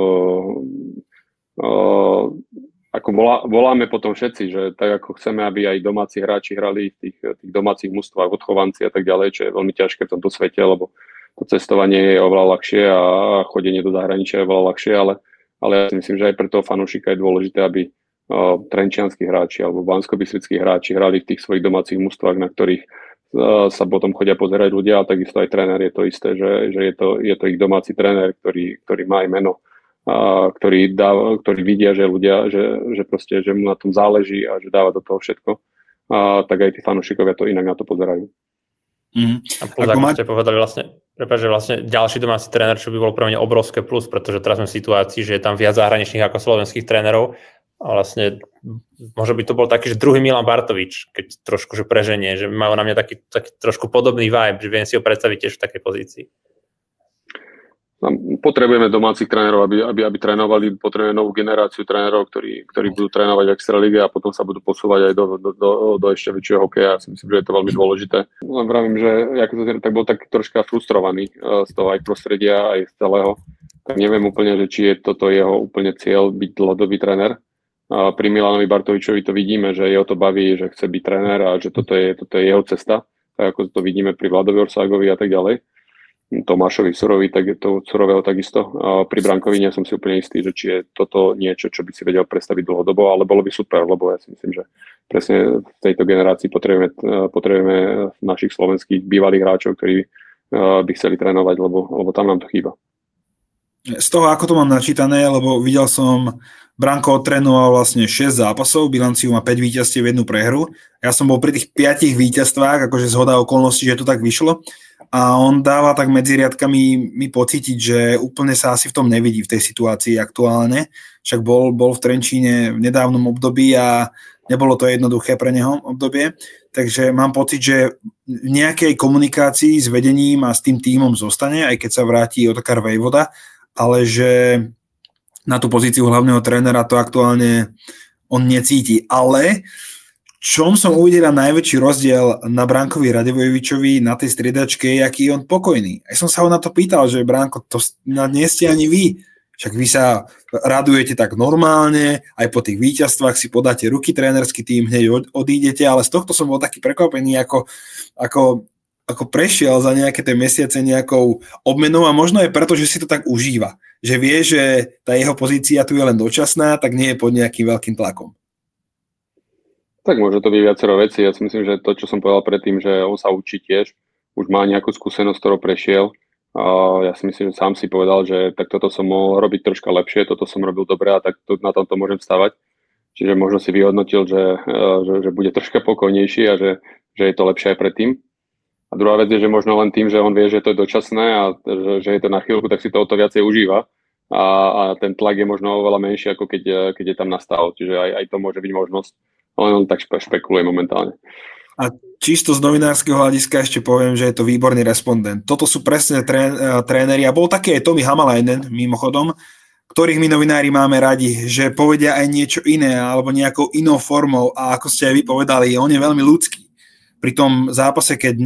ako voláme potom všetci, že tak ako chceme, aby aj domáci hráči hrali v tých domácich mužstvách, odchovanci a tak ďalej, čo je veľmi ťažké v tomto svete, lebo to cestovanie je oveľa ľahšie a chodenie do zahraničia je oveľa ľahšie, ale ja si myslím, že aj pre toho fanúšika je dôležité, aby trenčianski hráči alebo banskobystrickí hráči hrali v tých svojich domácich mužstvách, na ktorých sa potom chodia pozerať ľudia, a takisto aj tréner je to isté, že je to ich domáci tréner, ktorý má aj meno, ktorý vidia, že ľudia, že proste, že mu na tom záleží a že dáva do toho všetko, tak aj tí fanúšikovia to inak na to pozerajú. A plus, ako ste povedali, že vlastne ďalší domáci tréner, čo by bolo pre mňa obrovské plus, pretože teraz sme v situácii, že je tam viac zahraničných ako slovenských trénerov. A vlastne možno by to bol taký, že druhý Milan Bartovič, keď trošku že preženie, že majú na mňa taký trošku podobný vibe, že viem si ho predstaviť tiež v takej pozícii. Potrebujeme domácich trénerov, aby trénovali, potrebujeme novú generáciu trénerov, ktorí budú trénovať v Extralíge a potom sa budú posúvať aj do ešte väčšieho hokeja. Ja si myslím, že je to veľmi dôležité. Len vravím, že tak bol tak troška frustrovaný z toho aj prostredia, aj z celého. Tak neviem úplne, že či je toto jeho úplne cieľ byť dlhodobý tréner. Pri Milanovi Bartovičovi to vidíme, že jeho to baví, že chce byť tréner a že toto je jeho cesta, tak ako to vidíme pri Vladovi Orságovi a tak ďalej. Tomášovi Surového takisto. Pri Brankovi nie som si úplne istý, že či je toto niečo, čo by si vedel predstaviť dlhodobo, ale bolo by super, lebo ja si myslím, že presne v tejto generácii potrebujeme našich slovenských bývalých hráčov, ktorí by chceli trénovať, lebo tam nám to chýba. Z toho, ako to mám načítané, lebo videl som, Branko odtrénoval vlastne 6 zápasov, bilanciu má 5 víťazstiev, 1 prehru. Ja som bol pri tých 5 víťazstvách, akože zhoda okolností, že to tak vyšlo. A on dáva tak medzi riadkami mi pocítiť, že úplne sa asi v tom nevidí v tej situácii aktuálne. Však bol v Trenčíne v nedávnom období a nebolo to jednoduché pre neho obdobie. Takže mám pocit, že v nejakej komunikácii s vedením a s tým tímom zostane, aj keď sa vráti Otakar Vejvoda, ale že na tú pozíciu hlavného trénera to aktuálne on necíti. Ale čom som uvidel najväčší rozdiel na Brankovi Radivojevičovi na tej striedačke, aký je on pokojný. Aj som sa ho na to pýtal, že Branko, to nie ste ani vy. Však vy sa radujete tak normálne, aj po tých víťazstvách si podáte ruky, trénerský tým, hneď odídete, ale z tohto som bol taký prekvapený, ako prešiel za nejaké tie mesiace nejakou obmenou a možno je preto, že si to tak užíva. Že vie, že tá jeho pozícia tu je len dočasná, tak nie je pod nejakým veľkým tlakom. Tak môže to byť viacero vecí. Ja si myslím, že to, čo som povedal predtým, že on sa učí tiež, už má nejakú skúsenosť, ktorou prešiel. Ja si myslím, že sám si povedal, že tak toto som mohol robiť troška lepšie, toto som robil dobre a tak na tomto môžem stavať. Čiže možno si vyhodnotil, že bude troška pokojnejší a že je to lepšie aj predtým. A druhá vec je, že možno len tým, že on vie, že to je dočasné a že je to na chvíľku, tak si to o to viacej užíva. A ten tlak je možno oveľa menší, ako keď je tam nastal. Čiže aj to môže byť možnosť. Ale on tak špekuluje momentálne. A čisto z novinárskeho hľadiska ešte poviem, že je to výborný respondent. Toto sú presne tréneri a bol taký aj Tomi Hamalainen, mimochodom, ktorých my novinári máme radi, že povedia aj niečo iné alebo nejakou inou formou a ako ste aj vy povedali, on je veľmi ľudský. Pri tom zápase, keď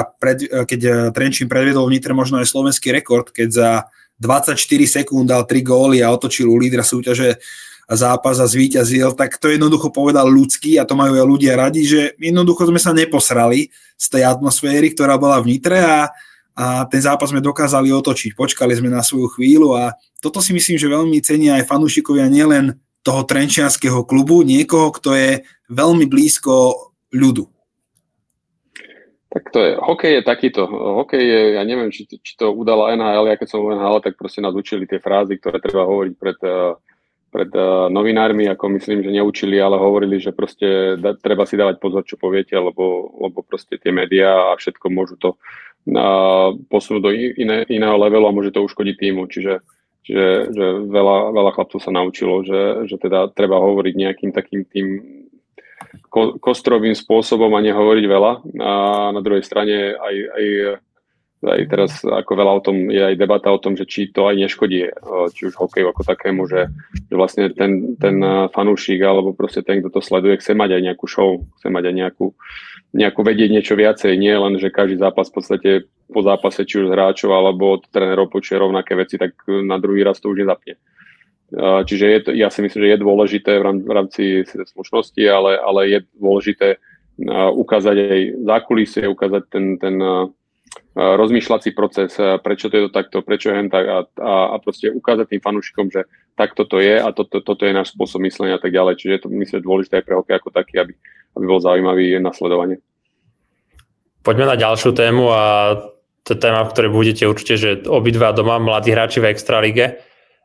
Trenčín predviedol v Nitre možno aj slovenský rekord, keď za 24 sekúnd dal 3 góly a otočil u lídra súťaže zápas a zvíťazil, tak to jednoducho povedal ľudský a to majú aj ľudia radi, že jednoducho sme sa neposrali z tej atmosféry, ktorá bola v Nitre a ten zápas sme dokázali otočiť. Počkali sme na svoju chvíľu a toto si myslím, že veľmi cenia aj fanúšikovia nielen toho trenčianskeho klubu, niekoho, kto je veľmi blízko ľudu. Tak to je, hokej je takýto. Hokej je, ja neviem, či to udala NHL, ja keď som v NHL, tak proste nás učili tie frázy, ktoré treba hovoriť pred novinármi, ako myslím, že neučili, ale hovorili, že proste treba si dávať pozor, čo poviete, lebo proste tie médiá a všetko môžu to posunúť do iného levelu a môže to uškodiť týmu. Čiže veľa chlapcov sa naučilo, že teda treba hovoriť nejakým takým tým kostrovým spôsobom a nehovoriť veľa. A na druhej strane aj teraz ako veľa o tom je aj debata o tom, že či to aj neškodí, či už hokeju ako takému, že vlastne ten fanúšik alebo proste ten, kto to sleduje, chce mať aj nejakú show, chce mať aj nejakú vedieť niečo viacej, nie len, že každý zápas v podstate po zápase, či už z hráčov alebo od trénerov počuje rovnaké veci, tak na druhý raz to už nezapne. Čiže ja si myslím, že je dôležité v rámci slušnosti, ale je dôležité ukázať aj zákulisie, ukázať ten rozmýšľací proces, prečo to je to takto, prečo je tak a proste ukázať tým fanúšikom, že takto to je a toto je náš spôsob myslenia a tak ďalej. Čiže je to, myslím, dôležité aj pre hokej ako taký, aby bol zaujímavý na sledovanie. Poďme na ďalšiu tému a to je téma, v ktorej budete určite, že obidva doma mladí hráči v Extralige.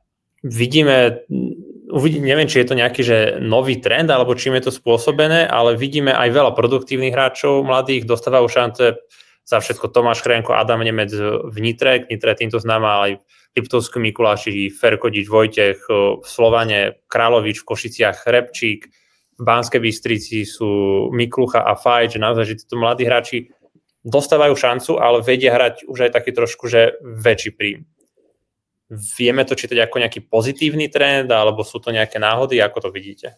Neviem, či je to nejaký že nový trend, alebo čím je to spôsobené, ale vidíme aj veľa produktívnych hráčov mladých, dostávajú šance za všetko Tomáš Chrenko, Adam Nemec v Nitre. Nitre týmto známa aj Liptovský Mikuláši, Ferkodič, Vojtech, v Slovane Královič, v Košiciach Repčík, v Banskej Bystrici sú Miklucha a Fajt, že naozaj, že títo mladí hráči dostávajú šancu, ale vedia hrať už aj taký trošku, že väčší príjm. Vieme to čítať ako nejaký pozitívny trend, alebo sú to nejaké náhody? Ako to vidíte?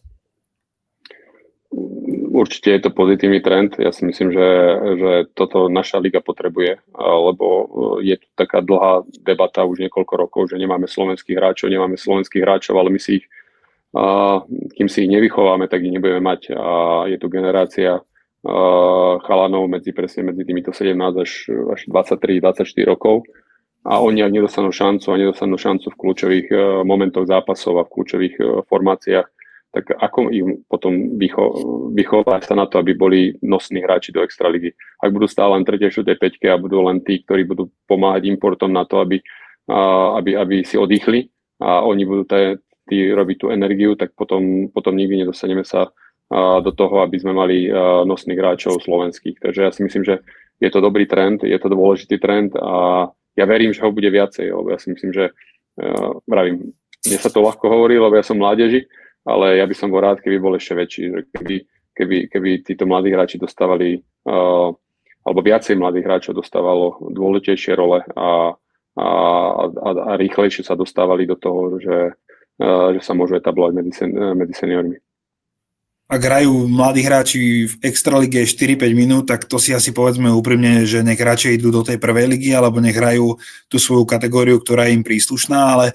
Určite je to pozitívny trend. Ja si myslím, že toto naša liga potrebuje, lebo je tu taká dlhá debata už niekoľko rokov, že nemáme slovenských hráčov, ale my si ich, kým si ich nevychováme, tak ich nebudeme mať. A je tu generácia chalanov medzi týmito 17 až 23-24 rokov. A oni, ak nedostanú šancu v kľúčových momentoch zápasov a v kľúčových formáciách, tak ako im potom vychovať sa na to, aby boli nosní hráči do Extraligy. Ak budú stále len 3., 4., 5. a budú len tí, ktorí budú pomáhať importom na to, aby si oddychli a oni budú tí robiť tú energiu, tak potom nikdy nedostaneme sa do toho, aby sme mali nosných hráčov slovenských. Takže ja si myslím, že je to dobrý trend, je to dôležitý trend a ja verím, že ho bude viacej, lebo ja si myslím, že mne sa to ľahko hovorí, lebo ja som mládeži, ale ja by som bol rád, keby bol ešte väčší, že keby títo mladí hráči dostávali, alebo viacej mladých hráčov dostávalo dôležitejšie role a rýchlejšie sa dostávali do toho, že sa môžu etablovať medzi seniormi. Ak hrajú mladí hráči v Extralige 4-5 minút, tak to si asi povedzme úprimne, že nech radšej idú do tej prvej ligy, alebo nech hrajú tú svoju kategóriu, ktorá je im príslušná, ale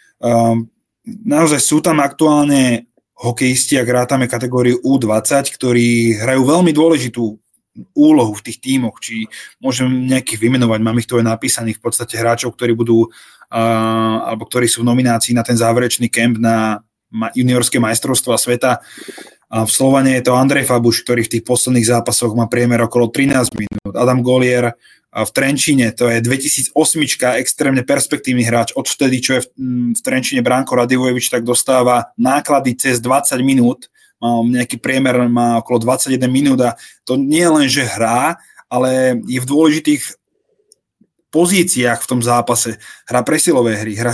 naozaj sú tam aktuálne hokejisti, ak rátame kategóriu U20, ktorí hrajú veľmi dôležitú úlohu v tých tímoch, či môžem nejakých vymenovať, mám ich tu aj napísaných v podstate hráčov, ktorí budú, alebo ktorí sú v nominácii na ten záverečný kemp na juniorské majstrovstvá sveta. A v Slovane je to Andrej Fabuš, ktorý v tých posledných zápasoch má priemer okolo 13 minút. Adam Golier v Trenčíne, to je 2008, extrémne perspektívny hráč. Odvtedy, čo je v Trenčíne Branko Radivojevič, tak dostáva náklady cez 20 minút. Má nejaký priemer, má okolo 21 minút a to nie len, že hrá, ale je v dôležitých pozíciách v tom zápase. Hrá presilové hry, hrá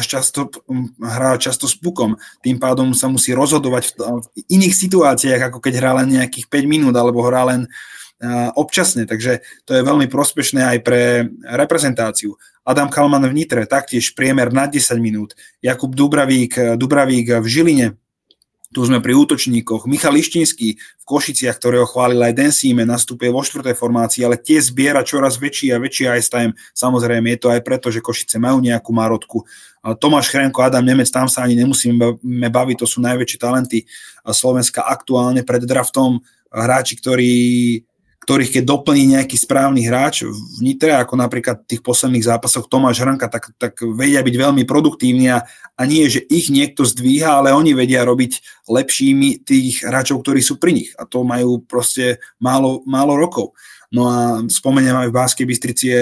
často s pukom, tým pádom sa musí rozhodovať v iných situáciách, ako keď hrá len nejakých 5 minút, alebo hrá len občasne, takže to je veľmi prospešné aj pre reprezentáciu. Adam Kalman v Nitre, taktiež priemer na 10 minút. Jakub Dubravík v Žiline, tu sme pri útočníkoch. Michal Lištinský v Košiciach, ktorého chválil aj Dan Seaman, nastupuje vo 4. formácii, ale tiež zbiera čoraz väčší a väčší ice time. Samozrejme, je to aj preto, že Košice majú nejakú marotku. Tomáš Chrenko, Adam Nemec, tam sa ani nemusíme baviť, to sú najväčšie talenty Slovenska aktuálne pred draftom. Hráči, ktorých keď doplní nejaký správny hráč v Nitre, ako napríklad v tých posledných zápasoch Tomáš Hranka, tak vedia byť veľmi produktívni a nie, že ich niekto zdvíha, ale oni vedia robiť lepšími tých hráčov, ktorí sú pri nich. A to majú proste málo rokov. No a spomeniem aj v Banskej Bystrici je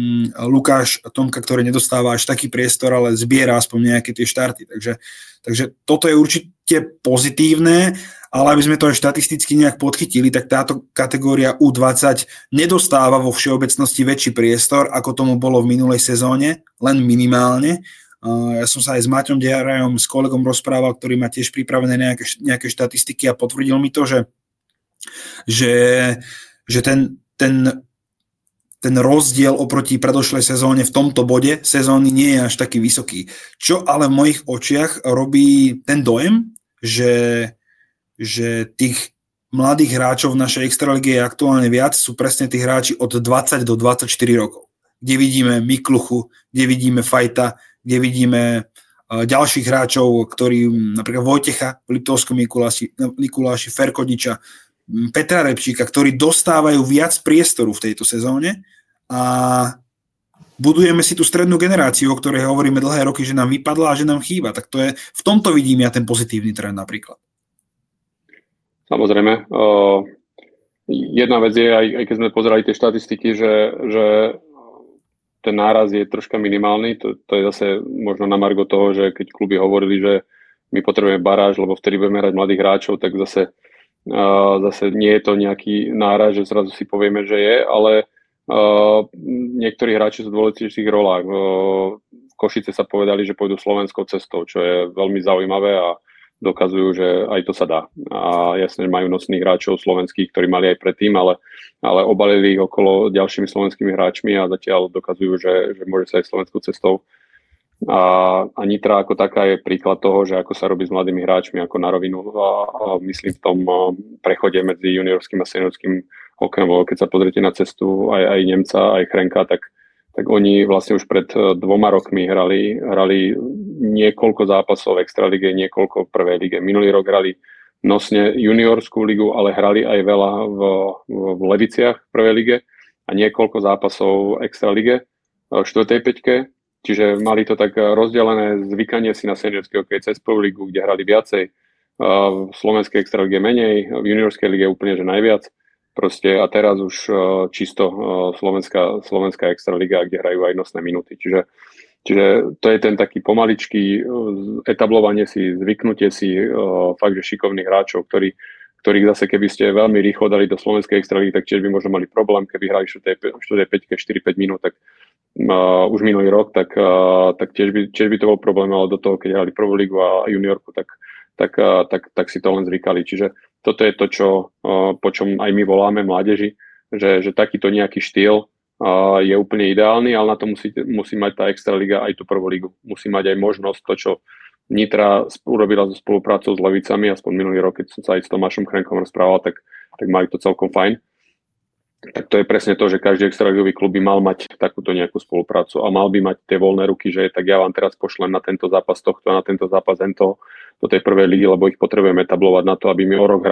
Lukáš Tomka, ktorý nedostáva až taký priestor, ale zbiera aspoň nejaké tie štarty. Takže toto je určite pozitívne, ale aby sme to aj štatisticky nejak podchytili, tak táto kategória U20 nedostáva vo všeobecnosti väčší priestor, ako tomu bolo v minulej sezóne, len minimálne. Ja som sa aj s Maťom Diarajom, s kolegom rozprával, ktorý má tiež pripravené nejaké štatistiky a potvrdil mi to, že ten rozdiel oproti predošlej sezóne v tomto bode sezóny nie je až taký vysoký. Čo ale v mojich očiach robí ten dojem, že tých mladých hráčov v našej extralíge je aktuálne viac, sú presne tí hráči od 20 do 24 rokov. Kde vidíme Mikluchu, kde vidíme Fajta, kde vidíme ďalších hráčov, ktorí napríklad Vojtecha, Liptovského Mikuláši, Ferkodiča, Petra Repčíka, ktorí dostávajú viac priestoru v tejto sezóne a budujeme si tú strednú generáciu, o ktorej hovoríme dlhé roky, že nám vypadla a že nám chýba. Tak to je, v tomto vidím ja ten pozitívny trend napríklad. Samozrejme. Jedna vec je, aj keď sme pozerali tie štatistiky, že ten náraz je troška minimálny. To je zase možno na margo toho, že keď kluby hovorili, že my potrebujeme baráž, lebo vtedy budeme hrať mladých hráčov, tak zase nie je to nejaký náraz, že zrazu si povieme, že je, ale niektorí hráči sú v dôležitých rolách. Košice sa povedali, že pôjdu slovenskou cestou, čo je veľmi zaujímavé a dokazujú, že aj to sa dá. A jasne majú nosných hráčov slovenských, ktorí mali aj predtým, ale obalili ich okolo ďalšími slovenskými hráčmi a zatiaľ dokazujú, že môže sa aj slovenskou cestou. A Nitra ako taká je príklad toho, že ako sa robí s mladými hráčmi, ako na rovinu. A myslím v tom prechode medzi juniorským a seniorským hokejom, keď sa pozriete na cestu aj Nemca, aj Chrenka, tak oni vlastne už pred 2 rokmi hrali niekoľko zápasov v extralíge, niekoľko v prvej lige. Minulý rok hrali nosne juniorskú ligu, ale hrali aj veľa v Leviciach v prvej lige a niekoľko zápasov v extralíge v 4. peťke. Čiže mali to tak rozdelené zvykanie si na seniorský hokej cez prvú ligu, kde hrali viacej, v slovenskej extralíge menej, v juniorskej lige úplne že najviac. Proste a teraz už čisto slovenská extraliga, kde hrajú aj nosné minúty. Čiže to je ten taký pomaličký etablovanie si, zvyknutie si fakt, že šikovných hráčov, ktorých zase keby ste veľmi rýchlo dali do slovenskej extraligy, tak tiež by možno mali problém, keby hrali 4. 5, 4-5 minút, tak už minulý rok, tak tiež by to bol problém, ale do toho, keď hrali prvú ligu a juniorku, tak si to len zvykali. Čiže toto je to, po čom aj my voláme mládeži, že takýto nejaký štýl je úplne ideálny, ale na to musí mať tá extraliga aj tú prvú ligu. Musí mať aj možnosť to, čo Nitra urobila so spoluprácou s Levicami, aspoň minulý rok, keď som sa aj s Tomášom Chrenkom rozprával, tak mali to celkom fajn. Tak to je presne to, že každý extraligový klub by mal mať takúto nejakú spoluprácu a mal by mať tie voľné ruky, že tak ja vám teraz pošlem na tento zápas tohto, na tento zápas tento do tej prvej ligy, lebo ich potrebujeme etablovať na to, aby my o rok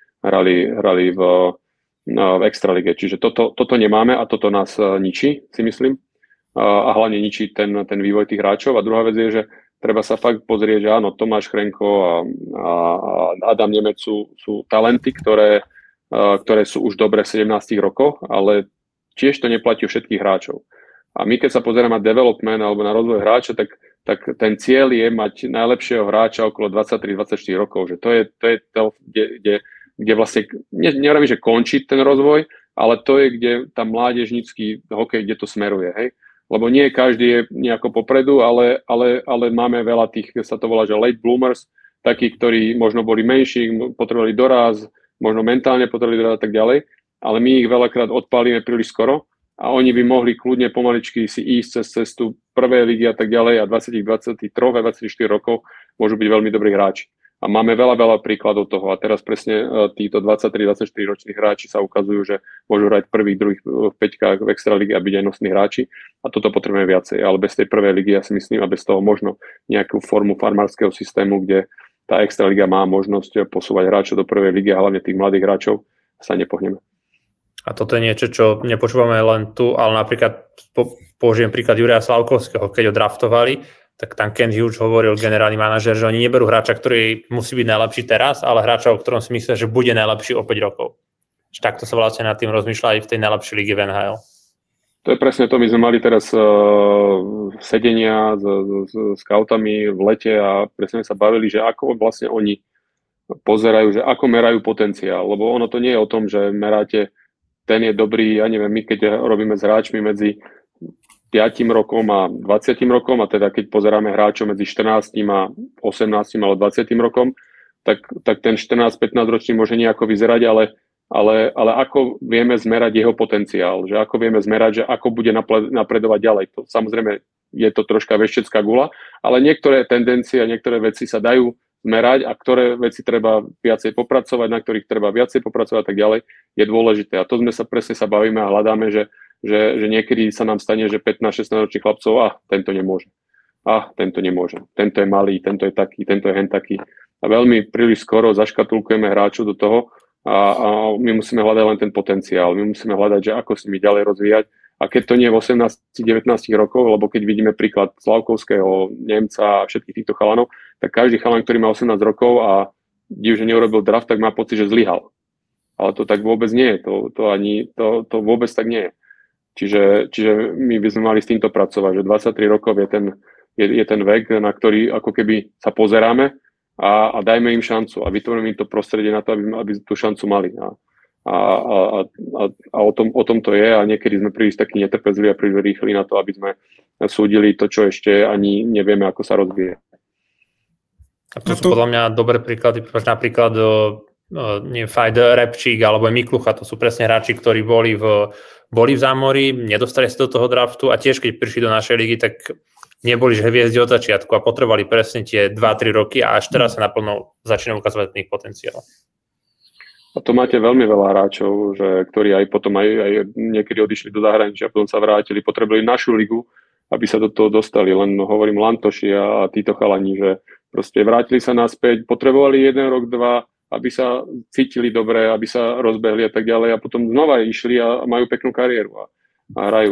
hrali v extralige. Čiže toto nemáme a toto nás ničí, si myslím. A hlavne ničí ten vývoj tých hráčov. A druhá vec je, že treba sa fakt pozrieť, že áno, Tomáš Chrenko a Adam Nemec sú talenty, ktoré sú už dobre v 17 rokoch, ale tiež to neplatí u všetkých hráčov. A my keď sa pozeráme na development alebo na rozvoj hráča, tak ten cieľ je mať najlepšieho hráča okolo 23-24 rokov. Že to je to, kde vlastne, neviem, že končí ten rozvoj, ale to je, kde tá mládežnícky hokej, kde to smeruje. Hej? Lebo nie každý je nejako popredu, ale máme veľa tých, sa to volá, že late bloomers, takí, ktorí možno boli menší, potrebovali doraz, možno mentálne potrebovali doraz a tak ďalej, ale my ich veľakrát odpálime príliš skoro a oni by mohli kľudne pomaličky si ísť cez cestu prvej ligy a tak ďalej a 23, 24 rokov môžu byť veľmi dobrí hráči. A máme veľa príkladov toho. A teraz presne títo 23-24 roční hráči sa ukazujú, že môžu hrať prvých, druhých peťkách v extralíge a byť aj nosní hráči. A toto potrebujeme viacej. Ale bez tej prvej ligy, ja si myslím, a bez toho možno nejakú formu farmárskeho systému, kde tá extraliga má možnosť posúvať hráčov do prvej ligy a hlavne tých mladých hráčov, sa nepohneme. A toto je niečo, čo nepočúvame len tu, ale napríklad použijem príklad Juraja Slavkovského, keď ho draftovali, tak tam Ken Hughes hovoril, generálny manažer, že oni neberú hráča, ktorý musí byť najlepší teraz, ale hráča, o ktorom si myslia, že bude najlepší o 5 rokov. Takto sa vlastne nad tým rozmýšľa aj v tej najlepšej lige v NHL. To je presne to, my sme mali teraz sedenia s scoutami v lete a presne sa bavili, že ako vlastne oni pozerajú, že ako merajú potenciál, lebo ono to nie je o tom, že meráte, ten je dobrý, ja neviem, my keď robíme s hráčmi medzi 5 rokom a 20 rokom, a teda keď pozeráme hráčov medzi 14 a 18 alebo 20 rokom, tak ten 14-15 ročný môže nejako vyzerať, ale ako vieme zmerať jeho potenciál, že ako vieme zmerať, že ako bude napredovať ďalej. To, samozrejme, je to troška veščecká gula, ale niektoré tendencie a niektoré veci sa dajú zmerať a ktoré veci treba viacej popracovať, na ktorých treba viacej popracovať a tak ďalej, je dôležité. A to sme sa presne bavíme a hľadáme, že niekedy sa nám stane, že 15-16 ročných chlapcov, tento nemôže. Tento je malý, tento je taký, tento je hen taký. A veľmi príliš skoro zaškatulkujeme hráčov do toho a my musíme hľadať len ten potenciál. My musíme hľadať, že ako s nimi ďalej rozvíjať A keď to nie je v 18-19 rokov, lebo keď vidíme príklad Slavkovského, Nemca a všetkých týchto chalanov, tak každý chalan, ktorý má 18 rokov a div, že neurobil draft, tak má pocit, že zlyhal. Ale to tak vôbec nie je. To vôbec tak nie je. Čiže my by sme mali s týmto pracovať, že 23 rokov je ten vek, na ktorý ako keby sa pozeráme a dajme im šancu a vytvoríme im to prostredie na to, aby tú šancu mali. A o tom to je a niekedy sme príliš takí netrpezliví a príliš rýchli na to, aby sme súdili to, čo ešte ani nevieme, ako sa rozvíje. A to sú podľa mňa dobré príklady, napríklad Fajd Repčík alebo Miklucha, to sú presne hráči, ktorí boli v Zámorí, nedostali sa do toho draftu a tiež keď prišli do našej ligy, tak neboli hviezdi od začiatku a potrebovali presne tie 2-3 roky a až teraz sa naplno začínajú ukazovať ich potenciál. A to máte veľmi veľa hráčov, ktorí aj potom aj niekedy odišli do zahraničia a potom sa vrátili, potrebovali našu ligu, aby sa do toho dostali. Len hovorím Lantoši a títo chalani, že proste vrátili sa naspäť, potrebovali 1 rok, 2, aby sa cítili dobre, aby sa rozbehli a tak ďalej a potom znova išli a majú peknú kariéru a hrajú.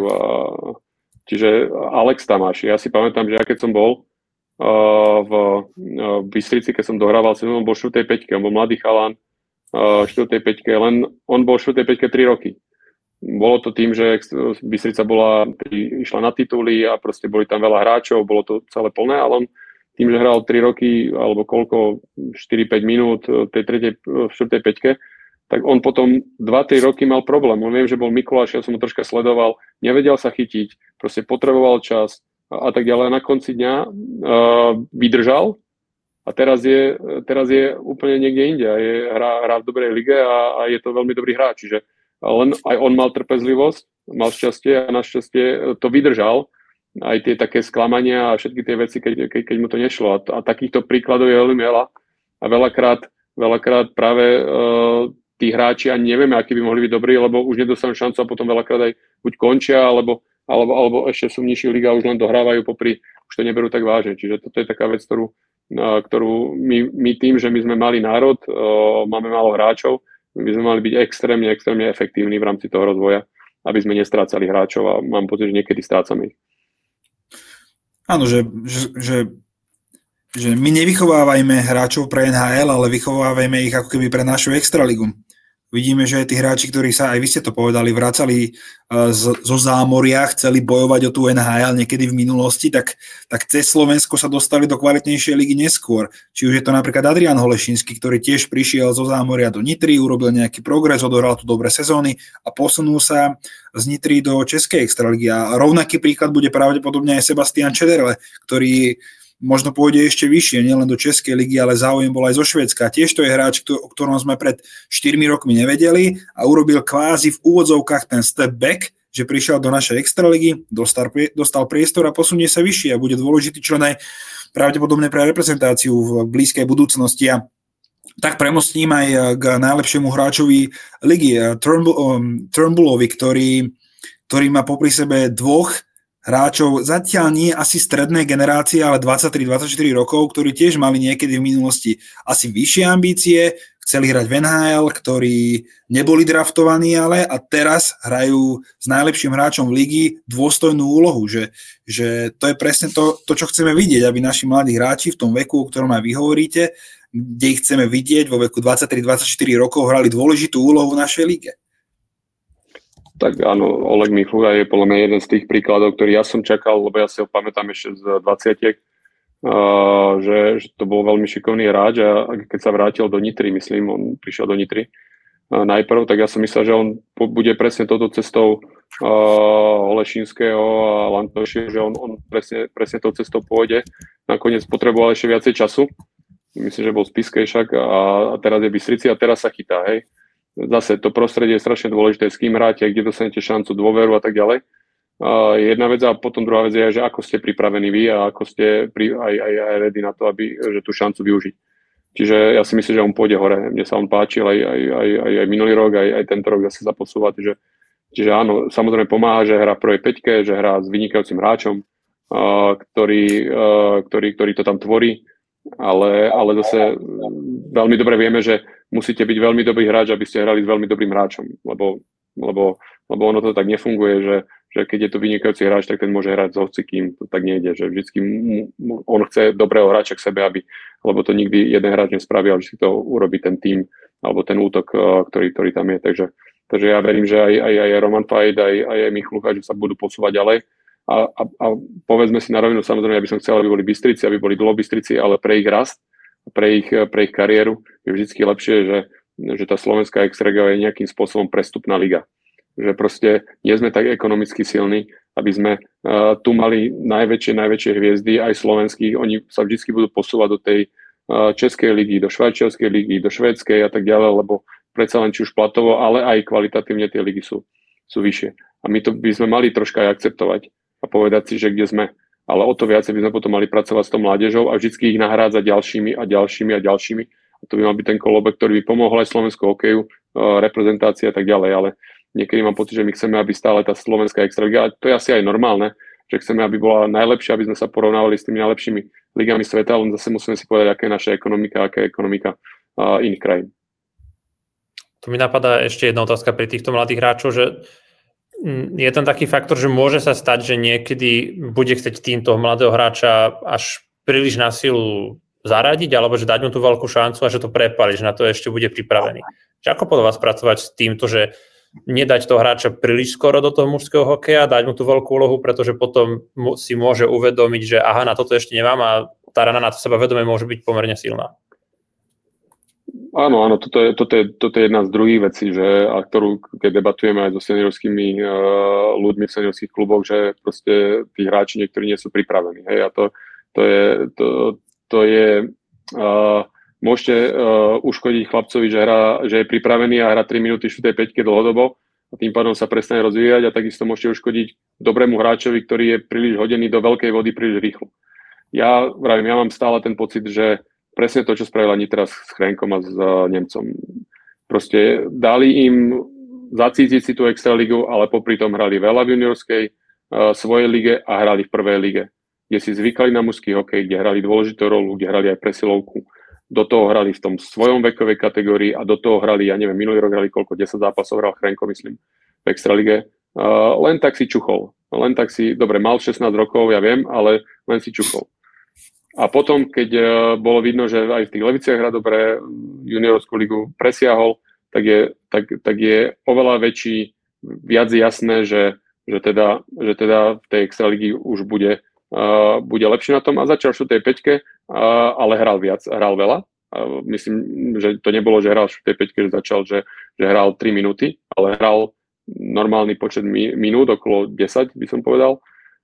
Čiže Alex Tamáš, ja si pamätám, že ja keď som bol v Bystrici, keď som dohrával, on bol v 4. peťke, on bol mladý chalan, 4. peťke, len on bol v 4. peťke 3 roky. Bolo to tým, že Bystrica išla na tituly a proste boli tam veľa hráčov, bolo to celé plné, ale on tým, že hral 3 roky alebo koľko, 4-5 minút tej 4. peťke, tak on potom 2-3 roky mal problém. On viem, že bol Mikuláš, ja som ho troška sledoval, nevedel sa chytiť, proste potreboval čas a tak ďalej. Na konci dňa vydržal a teraz je úplne niekde inde. Hrá v dobrej lige a je to veľmi dobrý hráč. Čiže len aj on mal trpezlivosť, mal šťastie a našťastie to vydržal. Aj tie také sklamania a všetky tie veci, keď mu to nešlo. A takýchto príkladov je veľmi veľa. A veľakrát práve tí hráči ani nevieme, akí by mohli byť dobrí, lebo už nedostanú šancu a potom veľakrát aj buď končia, alebo ešte sú v nižších ligách a už len dohrávajú popri, už to neberú tak vážne. Čiže toto je taká vec, ktorú my tým, že my sme malý národ, máme málo hráčov, my sme mali byť extrémne efektívni v rámci toho rozvoja, aby sme nestrácali hráčov a mám pocit, že niekedy strácame ich. Áno, že my nevychovávajme hráčov pre NHL, ale vychovávajme ich ako keby pre našu extraligu. Vidíme, že tí hráči, ktorí sa, aj vy ste to povedali, vracali zo Zámoria, chceli bojovať o tú NHL niekedy v minulosti, tak cez Slovensko sa dostali do kvalitnejšej ligy neskôr. Či už je to napríklad Adrián Holešinský, ktorý tiež prišiel zo Zámoria do Nitry, urobil nejaký progres, odohral tu dobré sezóny a posunul sa z Nitry do českej extraligy. A rovnaký príklad bude pravdepodobne aj Sebastian Čederle, ktorý možno pôjde ešte vyššie, nielen do Českej ligy, ale záujem bol aj zo Švédska. Tiež to je hráč, o ktorom sme pred 4 rokmi nevedeli a urobil kvázi v úvodzovkách ten step back, že prišiel do našej extraligy, dostal priestor a posunie sa vyššie a bude dôležitý člen aj pravdepodobne pre reprezentáciu v blízkej budúcnosti. A tak premostím aj k najlepšiemu hráčovi ligy, Turnbullovi, ktorý má popri sebe 2 hráčov, zatiaľ nie asi strednej generácie, ale 23-24 rokov, ktorí tiež mali niekedy v minulosti asi vyššie ambície, chceli hrať v NHL, ktorí neboli draftovaní, ale a teraz hrajú s najlepším hráčom v ligy dôstojnú úlohu, že to je presne to, čo chceme vidieť, aby naši mladí hráči v tom veku, o ktorom aj vy hovoríte, kde ich chceme vidieť vo veku 23-24 rokov, hrali dôležitú úlohu v našej lige. Tak áno, Oleg Michlucha je podľa mňa jeden z tých príkladov, ktorý ja som čakal, lebo ja si ho pamätám ešte z 20-tiek, že to bol veľmi šikovný hráč a keď sa vrátil do Nitry, myslím, on prišiel do Nitry najprv, tak ja som myslel, že on bude presne touto cestou Holešinského a Lantoši, že on presne tou cestou pôjde. Nakoniec potreboval ešte viacej času. Myslím, že bol v Spišskej však a teraz je v Bystrici a teraz sa chytá, hej. Zase to prostredie je strašne dôležité, s kým hráte, kde dostanete šancu, dôveru a tak ďalej. Jedna vec a potom druhá vec je, že ako ste pripravení vy a ako ste aj ready na to, že tú šancu využiť. Čiže ja si myslím, že on pôjde hore. Mne sa on páčil aj minulý rok, aj tento rok zase sa posúva. Čiže áno, samozrejme pomáha, že hrá v prvej peťke, že hrá s vynikajúcim hráčom, ktorý to tam tvorí. Ale zase veľmi dobre vieme, že musíte byť veľmi dobrý hráč, aby ste hrali s veľmi dobrým hráčom, lebo ono to tak nefunguje, že že keď je to vynikajúci hráč, tak ten môže hrať s hocikým, to tak nejde, že vždycky on chce dobrého hráča k sebe, lebo to nikdy jeden hráč nespraví, ale že si to urobí ten tím alebo ten útok, ktorý tam je. Takže ja verím, že aj Roman Fajt, aj Michlucha, že sa budú posúvať ďalej. A povedzme si na rovinu, samozrejme, ja by som chcel, aby boli Bystrici, aby boli dlho Bystrici, ale pre ich rast, pre ich kariéru je vždycky lepšie, že tá slovenská extraliga je nejakým spôsobom prestupná liga. Že proste nie sme tak ekonomicky silní, aby sme tu mali najväčšie hviezdy, aj slovenských, oni sa vždycky budú posúvať do tej českej ligy, do švajčiarskej ligy, do švédskej a tak ďalej, lebo predsa len či už platovo, ale aj kvalitatívne tie ligy sú vyššie. A my to by sme mali troška aj akceptovať a povedať si, že kde sme. Ale o to viacej by sme potom mali pracovať s tou mládežou a vždycky ich nahrádzať ďalšími a ďalšími a ďalšími. A to by mal byť ten kolobek, ktorý by pomohol aj slovenskému hokeju, reprezentácii a tak ďalej. Ale niekedy mám pocit, že my chceme, aby stále tá slovenská extraliga, a to je asi aj normálne, že chceme, aby bola najlepšia, aby sme sa porovnávali s tými najlepšími ligami sveta, len zase musíme si povedať, aká je naša ekonomika, aká je ekonomika iných krajín. Tu mi napadá ešte jedna otázka pri týchto mladých hráčov, že je tam taký faktor, že môže sa stať, že niekedy bude chcieť tým toho mladého hráča až príliš na silu zaradiť, alebo že dať mu tú veľkú šancu a že to prepáli, že na to ešte bude pripravený. Čiže ako podľa vás pracovať s týmto, že nedať toho hráča príliš skoro do toho mužského hokeja, dať mu tú veľkú úlohu, pretože potom si môže uvedomiť, že aha, na toto ešte nemám a tá rana na to sebavedomie môže byť pomerne silná. Áno, toto je jedna z druhých vecí, ktorú keď debatujeme aj so seniorskými ľuďmi v seniorských kluboch, že proste tí hráči niektorí nie sú pripravení. Hej, a to je môžete uškodiť chlapcovi, že je pripravený a hrá 3 minúty v 5 dlhodobo a tým pádom sa prestane rozvíjať a takisto môžete uškodiť dobrému hráčovi, ktorý je príliš hodený do veľkej vody príliš rýchlo. Ja mám stále ten pocit, že presne to, čo spravila Nitra s Chránkom a s Nemcom. Proste dali im zacítiť si tú extraligu, ale popri tom hrali veľa v juniorskej svojej lige a hrali v prvej lige, kde si zvykali na mužský hokej, kde hrali dôležitú rolu, kde hrali aj presilovku. Do toho hrali v tom svojom vekovej kategórii a do toho hrali, minulý rok hrali koľko, 10 zápasov hral Chránko, myslím, v extralige. Len tak si čuchol. Dobre, mal 16 rokov, ja viem, ale len si čuchol. A potom, keď bolo vidno, že aj v tých Leviciach hrá dobre, juniorskú ligu presiahol, tak je oveľa viac jasné, že teda v tej extralígy už bude lepšie na tom a začal v tej peťke, ale hral veľa. Myslím, že to nebolo, že hral v tej peťke, že začal, že hral 3 minúty, ale hral normálny počet minút, okolo 10 by som povedal.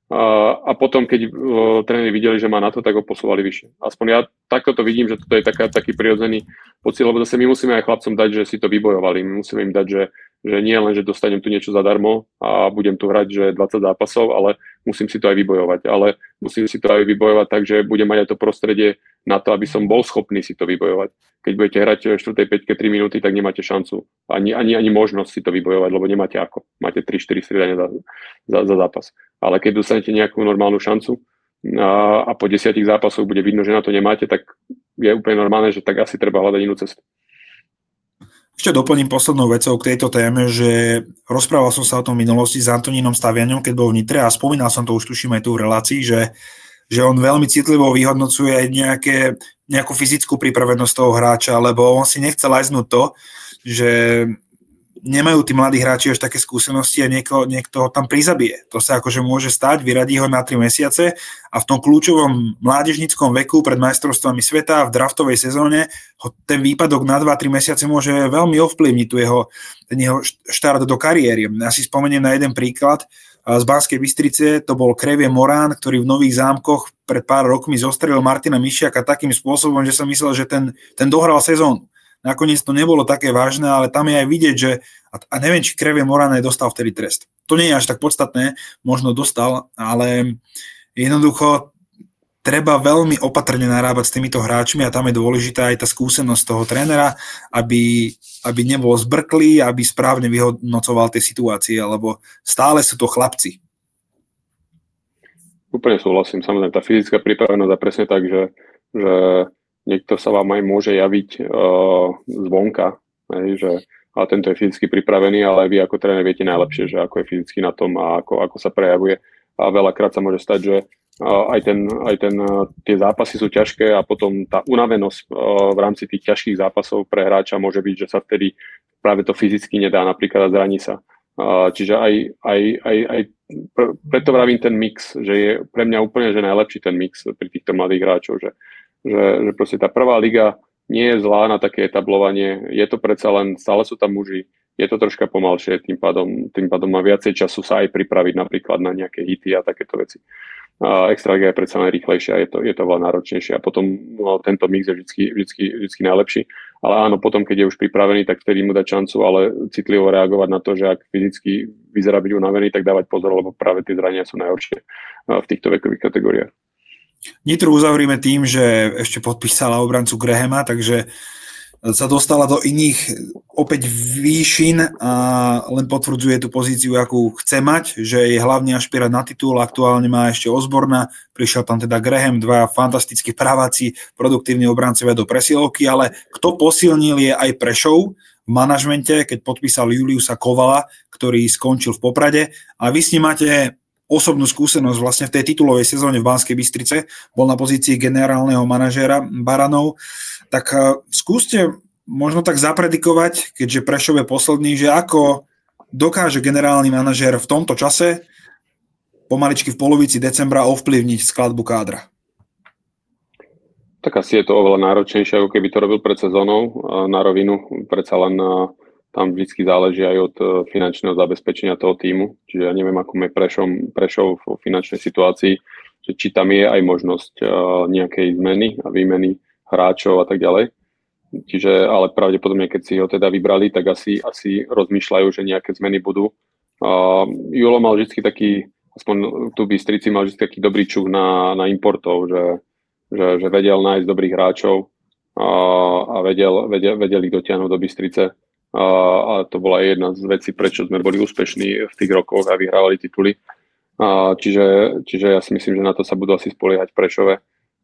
A potom, keď tréneri videli, že má na to, tak ho posúvali vyššie. Aspoň ja takto to vidím, že toto je taký prirodzený pocit, lebo zase my musíme aj chlapcom dať, že si to vybojovali. My musíme im dať, že nie len, že dostanem tu niečo zadarmo a budem tu hrať, že 20 zápasov, ale musím si to aj vybojovať. Ale musím si to aj vybojovať tak, že budem mať aj to prostredie na to, aby som bol schopný si to vybojovať. Keď budete hrať v 4. 5. 3 minúty, tak nemáte šancu. Ani možnosť si to vybojovať, lebo nemáte ako. Máte 3-4 striedania za zápas. Ale keď dostanete nejakú normálnu šancu a po 10 zápasoch bude vidno, že na to nemáte, tak je úplne normálne, že tak asi treba hľadať inú cestu. Ešte doplním poslednou vecou k tejto téme, že rozprával som sa o tom v minulosti s Antonínom Staviaňom, keď bol v Nitre a spomínal som to už tuším aj tu v relácii, že on veľmi citlivo vyhodnocuje aj nejakú fyzickú pripravenosť toho hráča, lebo on si nechce lajznúť to, že nemajú tí mladí hráči až také skúsenosti a niekto ho tam prizabije. To sa akože môže stať, vyradí ho na 3 mesiace a v tom kľúčovom mládežníckom veku pred majstrovstvami sveta v draftovej sezóne ten výpadok na 2-3 mesiace môže veľmi ovplyvniť ten jeho štart do kariéry. Ja si spomeniem na jeden príklad z Banskej Bystrice, to bol Krevie Morán, ktorý v Nových Zámkoch pred pár rokmi zostrelil Martina Mišiaka takým spôsobom, že som myslel, že ten dohral sezónu. Nakoniec to nebolo také vážne, ale tam je aj vidieť, že a neviem, či Krevie Morán dostal vtedy trest. To nie je až tak podstatné, možno dostal, ale jednoducho treba veľmi opatrne narábať s týmito hráčmi a tam je dôležitá aj tá skúsenosť toho trénera, aby nebol zbrklý, aby správne vyhodnocoval tie situácie, lebo stále sú to chlapci. Úplne súhlasím, samozrejme, tá fyzická pripravenosť a presne tak, že niekto sa vám aj môže javiť zvonka, že a tento je fyzicky pripravený, ale vy ako tréner viete najlepšie, že ako je fyzicky na tom a ako sa prejavuje. A veľakrát sa môže stať, že tie zápasy sú ťažké a potom tá unavenosť v rámci tých ťažkých zápasov pre hráča môže byť, že sa vtedy práve to fyzicky nedá, napríklad zraní sa. Čiže aj preto vravím ten mix, že je pre mňa úplne že najlepší ten mix pri týchto mladých hráčov, že proste tá prvá liga nie je zlá na také etablovanie, je to predsa len, stále sú tam muži, je to troška pomalšie, tým pádom má viacej času sa aj pripraviť napríklad na nejaké hity a takéto veci. Extraliga je predsa len rýchlejšia, je to veľa náročnejšie a potom tento mix je vždycky najlepší. Ale áno, potom, keď je už pripravený, tak vtedy mu dať šancu, ale citlivo reagovať na to, že ak fyzicky vyzerá byť unavený, tak dávať pozor, lebo práve tie zranenia sú najhoršie v týchto vekových kategóriách. Nitru uzavrieme tým, že ešte podpísala obrancu Grahama, takže sa dostala do iných opäť výšin a len potvrdzuje tú pozíciu, akú chce mať, že je hlavne ašpirať na titul, aktuálne má ešte Osborna, prišiel tam teda Graham, dva fantastickí praváci, produktívni obrancovia do presilovky, ale kto posilnil je aj Prešov v manažmente, keď podpísal Juliusa Kovala, ktorý skončil v Poprade a vy s ním máte osobnú skúsenosť vlastne v tej titulovej sezóne v Banskej Bystrice, bol na pozícii generálneho manažéra Baranov, tak skúste možno tak zapredikovať, keďže Prešov je posledný, že ako dokáže generálny manažér v tomto čase pomaličky v polovici decembra ovplyvniť skladbu kádra. Tak asi je to oveľa náročnejšie, ako keby to robil pred sezónou. Na rovinu predsa len tam vždy záleží aj od finančného zabezpečenia toho tímu. Čiže ja neviem, ako je Prešov v finančnej situácii, že či tam je aj možnosť nejakej zmeny a výmeny hráčov a tak ďalej. Čiže, ale pravdepodobne, keď si ho teda vybrali, tak asi rozmýšľajú, že nejaké zmeny budú. Julo mal vždy taký, aspoň tu v Bystrici mal vždy taký dobrý čuch na importov, že vedel nájsť dobrých hráčov a vedel ich dotiahnuť do Bystrice. A to bola jedna z vecí, prečo sme boli úspešní v tých rokoch a vyhrávali tituly. Čiže ja si myslím, že na to sa budú asi spoliehať v Prešove.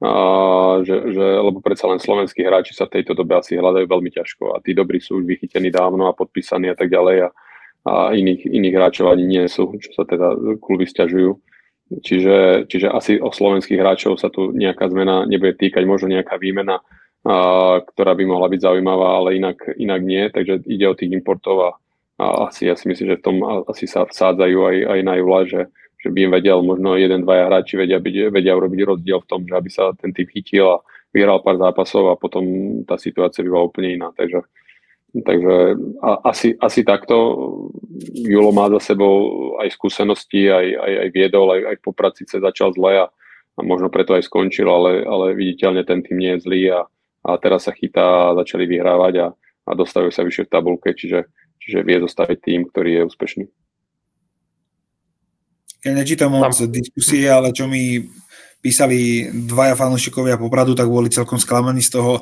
Lebo predsa len slovenskí hráči sa v tejto dobe asi hľadajú veľmi ťažko a tí dobrí sú už vychytení dávno a podpísaní a tak ďalej a iných hráčov ani nie sú, čo sa teda kluby sťažujú. Čiže asi o slovenských hráčov sa tu nejaká zmena nebude týkať, možno nejaká výmena, ktorá by mohla byť zaujímavá, ale inak nie, takže ide o tých importov a ja si myslím, že v tom asi sa vsádzajú aj na Jula, že by im vedel, možno 1-2 hráči vedia urobiť rozdiel v tom, že aby sa ten typ chytil a vyhral pár zápasov a potom tá situácia by bola úplne iná. Takže asi takto. Julo má za sebou aj skúsenosti, aj viedol, aj v Popracice začal zle a možno preto aj skončil, ale viditeľne ten tým nie je zlý a teraz sa chytá a začali vyhrávať a dostavujú sa vyššie v tabulke, čiže vie zostaviť tým, ktorý je úspešný. Ja nečítam moc diskusie, ale čo mi písali dvaja fanúšikovia Popradu, tak boli celkom sklamaní z toho,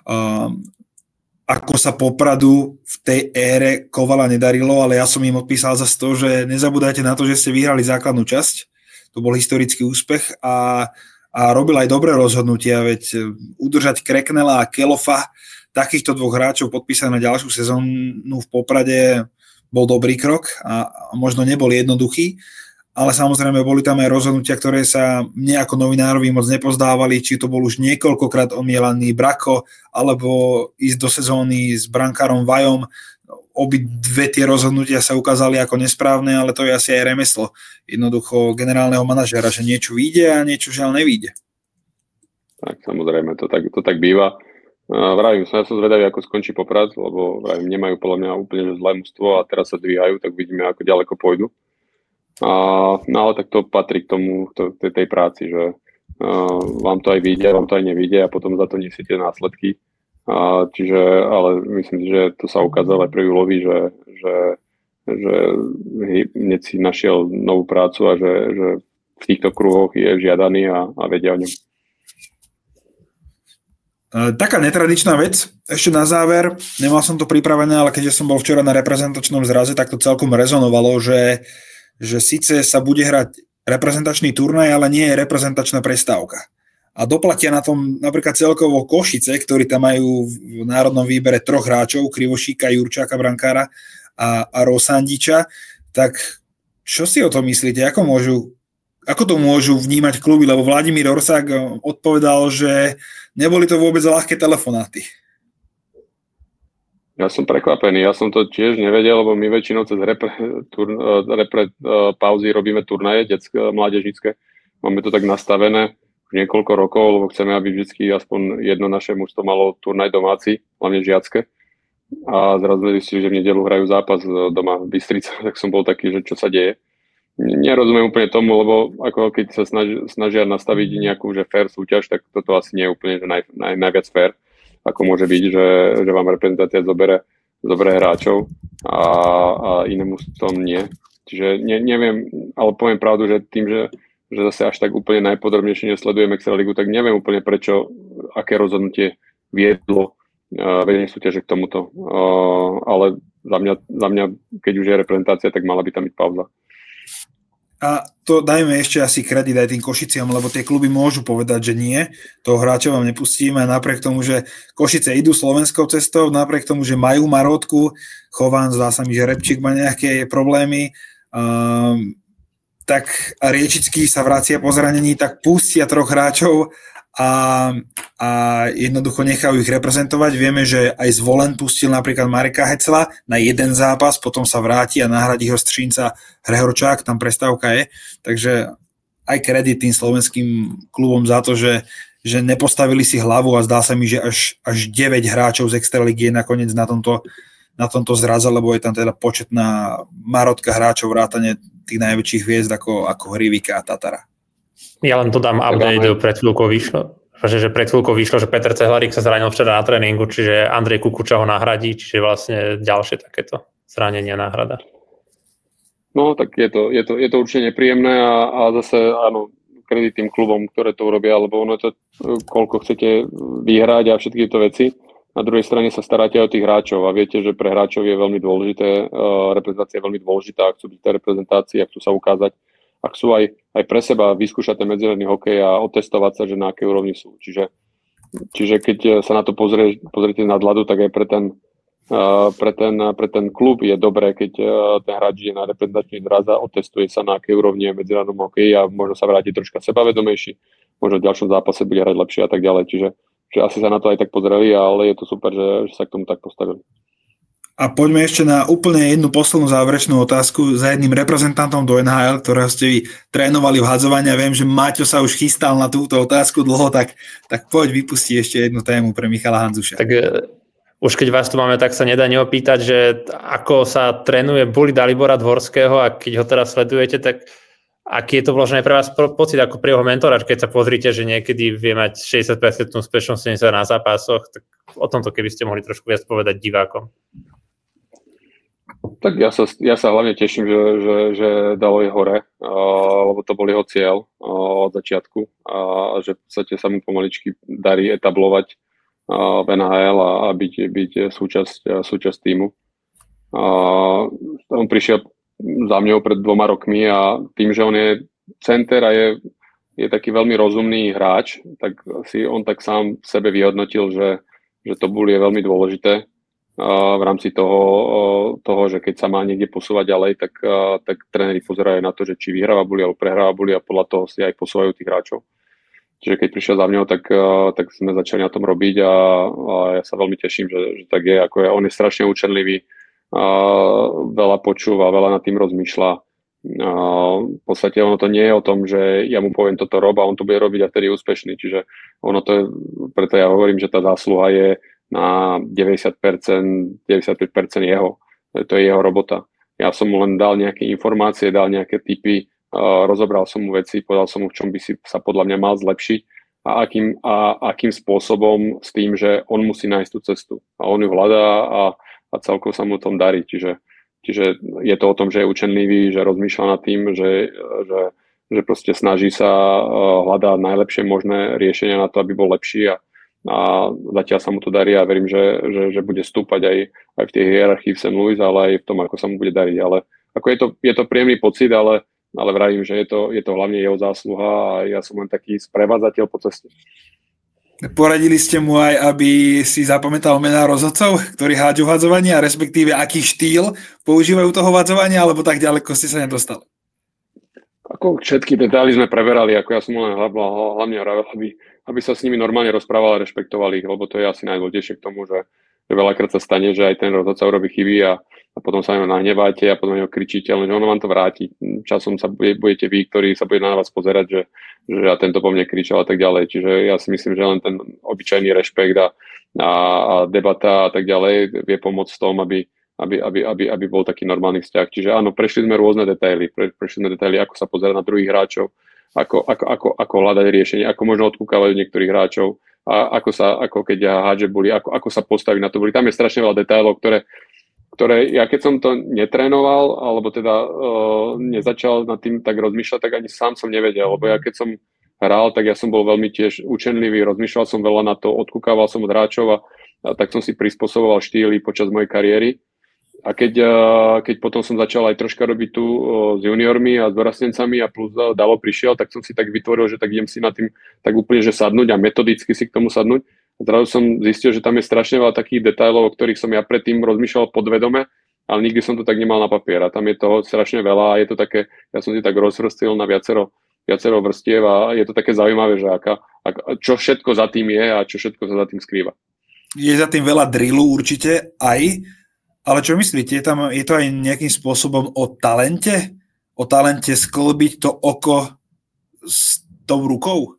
ako sa Popradu v tej ére Kovala nedarilo, ale ja som im odpísal zase to, že nezabúdajte na to, že ste vyhrali základnú časť, to bol historický úspech a robil aj dobré rozhodnutia, veď udržať Kreknela a Kelofa, takýchto dvoch hráčov podpísať na ďalšiu sezónu v Poprade bol dobrý krok a možno nebol jednoduchý, ale samozrejme boli tam aj rozhodnutia, ktoré sa mne ako novinárovi moc nepozdávali, či to bol už niekoľkokrát omielaný Brako, alebo ísť do sezóny s brankárom Vajom. Obidve tie rozhodnutia sa ukázali ako nesprávne, ale to je asi aj remeslo jednoducho generálneho manažéra, že niečo vyjde a niečo žiaľ nevyjde. Tak samozrejme, to tak býva. Vravím, ja som zvedavý, ako skončí Poprad, lebo vravím, nemajú podľa mňa úplne zlé mužstvo a teraz sa dvíhajú, tak vidíme, ako ďaleko pôjdu. No ale tak to patrí k tomu, tej práci, že vám to aj vyjde, vám to aj nevyjde a potom za to nesiete následky. Čiže, ale myslím si, že to sa ukázalo aj pre Julovi, že hneď si našiel novú prácu a že v týchto kruhoch je žiadaný a vedia o ňom. Taká netradičná vec, ešte na záver, nemal som to pripravené, ale keďže som bol včera na reprezentačnom zraze, tak to celkom rezonovalo, že síce sa bude hrať reprezentačný turnaj, ale nie je reprezentačná prestávka. a doplatia na tom napríklad celkovo Košice, ktorí tam majú v národnom výbere 3 hráčov, Krivošíka, Jurčáka, brankára a Rosandiča, tak čo si o tom myslíte? Ako to môžu vnímať kluby? Lebo Vladimír Orsák odpovedal, že neboli to vôbec ľahké telefonáty. Ja som prekvapený, ja som to tiež nevedel, lebo my väčšinou cez repre pauzy robíme turnaje mládežnícke. Máme to tak nastavené už niekoľko rokov, lebo chceme, aby vždy aspoň jedno naše mužstvo malo turnaj domáci, hlavne žiacké. A zrazu sme zistili, že v nedeľu hrajú zápas doma v Bystrici, tak som bol taký, že čo sa deje. Nerozumiem úplne tomu, lebo ako keď sa snažia nastaviť nejakú že fair súťaž, tak toto asi nie je úplne že najviac fair. Ako môže byť, že vám reprezentácia zobere hráčov a inému tom nie. Čiže neviem, ale poviem pravdu, že tým, že zase až tak úplne najpodrobnejšie nesledujem Extraligu, tak neviem úplne prečo, aké rozhodnutie viedlo vedenie súťaže k tomuto. Ale za mňa, keď už je reprezentácia, tak mala by tam byť pauza. A to dajme ešte asi kredit aj tým Košiciam, lebo tie kluby môžu povedať, že nie, toho hráča vám nepustíme, napriek tomu, že Košice idú slovenskou cestou, napriek tomu, že majú Marotku, Chován, zdá sa mi, že Repčík má nejaké problémy, tak a Riečický sa vracia po zranení, tak pustia 3 hráčov a jednoducho nechajú ich reprezentovať. Vieme, že aj Zvolen pustil napríklad Mareka Hecla na jeden zápas, potom sa vráti a nahradí ho Střínca Hrehorčák, tam prestávka je. Takže aj kredit tým slovenským klubom za to, že nepostavili si hlavu a zdá sa mi, že až 9 hráčov z Extraligy je nakoniec na tomto zraze, lebo je tam teda početná marotka hráčov vrátane tých najväčších hviezd ako Hrivika a Tatara. Ja len to dám update, pred chvíľkou vyšlo, že Peter Cehlarík sa zranil včera na tréningu, čiže Andrej Kukuča ho nahradí, čiže vlastne ďalšie takéto zranenia náhrada. No, tak je to určite nepríjemné a zase áno, kredit tým klubom, ktoré to urobia, lebo ono je to, koľko chcete vyhrať a všetky tieto veci. Na druhej strane sa staráte o tých hráčov a viete, že pre hráčov je veľmi dôležité, reprezentácia je veľmi dôležitá, ak chcú byť v tej reprezentácii, ak chcú sa ukázať, ak sú aj pre seba vyskúšať ten medzinárodný hokej a otestovať sa, že na akej úrovni sú. Čiže keď sa na to pozriete z nadhľadu, tak aj pre ten klub je dobré, keď ten hráč je na reprezentačný zraz a otestuje sa na akej úrovni je medzinárodnom hokeji a možno sa vráti troška sebavedomejší, možno v ďalšom zápase bude hrať lepšie a tak ďalej. Čiže asi sa na to aj tak pozreli, ale je to super, že sa k tomu tak postavili. A poďme ešte na úplne jednu poslednú záverečnú otázku za jedným reprezentantom do NHL, ktorého ste vy trénovali v hadzovaní. Viem, že Maťo sa už chystal na túto otázku dlho, tak poď vypusti ešte jednu tému pre Michala Handzuša. Tak už keď vás tu máme, tak sa nedá neopýtať, že ako sa trénuje bully Dalibora Dvorského a keď ho teraz sledujete, tak aký je to vložené pre vás pocit ako pre jeho mentora, keď sa pozrite, že niekedy vie mať 60% úspešnosť na zápasoch, tak o tomto keby ste mohli trošku viac povedať divákom. Tak ja sa hlavne teším, že dalo je hore, lebo to bol jeho cieľ od začiatku a že v podstate sa mu pomaličky darí etablovať v NHL a byť súčasť týmu. On prišiel za mňou pred 2 rokmi a tým, že on je center a je taký veľmi rozumný hráč, tak si on tak sám v sebe vyhodnotil, že to bully je veľmi dôležité v rámci toho, že keď sa má niekde posúvať ďalej, tak tréneri pozerajú na to, že či vyhráva bully alebo prehráva bully a podľa toho si aj posúvajú tých hráčov. Čiže keď prišiel za mňou, tak sme začali na tom robiť a ja sa veľmi teším, že tak je. On je strašne účenlivý, veľa počúva, veľa nad tým rozmýšľa. V podstate ono to nie je o tom, že ja mu poviem toto rob a on to bude robiť a vtedy je úspešný. Čiže ono to je, preto ja hovorím, že tá zásluha je na 90%, 95% jeho. To je jeho robota. Ja som mu len dal nejaké informácie, dal nejaké tipy, rozobral som mu veci, povedal som mu, v čom by si sa podľa mňa mal zlepšiť a akým spôsobom s tým, že on musí nájsť tú cestu. A on ju hľadá a celkovo sa mu tom darí. Čiže je to o tom, že je učenlivý, že rozmýšľa nad tým, že proste snaží sa hľadať najlepšie možné riešenia na to, aby bol lepší a zatiaľ sa mu to darí a verím, že bude stúpať aj v tej hierarchii v St. Louis, ale aj v tom, ako sa mu bude dariť. Ale ako je to príjemný pocit, ale ale vravím, že je to hlavne jeho zásluha a ja som len taký sprevádzateľ po ceste. Poradili ste mu aj, aby si zapamätal mená rozhodcov, ktorí hádžu hadzovanie a respektíve aký štýl používajú toho hadzovania, alebo tak ďaleko ste sa nedostali? Ako všetky detaily sme preberali, ako ja som len hlavne hovoril, aby sa s nimi normálne rozprával a rešpektovali ich, lebo to je asi najdôležitejšie k tomu, že veľakrát sa stane, že aj ten rozhodca urobí chyby a potom sa na ňo nahneváte a potom na ňo kričíte, lenže ono vám to vráti. Časom sa budete vy, ktorí sa bude na vás pozerať, že ja tento po mne kričal a tak ďalej. Čiže ja si myslím, že len ten obyčajný rešpekt a debata a tak ďalej vie pomôcť v tom, aby bol taký normálny vzťah. Čiže áno, prešli sme rôzne detaily. Ako sa pozerať na druhých hráčov, ako hľadať riešenie, ako možno odkúkavať niektorých hráčov, a ako keď hádže boli, ako sa postaviť na to boli. Tam je strašne veľa detailov, ktoré ja keď som to netrénoval, alebo teda nezačal nad tým tak rozmýšľať, tak ani sám som nevedel, lebo ja keď som hral, tak ja som bol veľmi tiež učenlivý, rozmýšľal som veľa na to, odkúkával som od hráčov a tak som si prispôsoboval štýly počas mojej kariéry. A keď potom som začal aj troška robiť tu s juniormi a s dorastencami a plus Dalo prišiel, tak som si tak vytvoril, že tak idem si na tým tak úplne, že sadnúť a metodicky si k tomu sadnúť. A zrazu som zistil, že tam je strašne veľa takých detailov, o ktorých som ja predtým rozmýšľal podvedome, ale nikdy som to tak nemal na papier. A tam je toho strašne veľa a je to také, ja som si tak rozrostil na viacero vrstiev a je to také zaujímavé, že čo všetko za tým je a čo všetko sa za tým skrýva. Je za tým veľa drillu určite aj, ale čo myslíte, je to aj nejakým spôsobom o talente? O talente sklbiť to oko s tou rukou?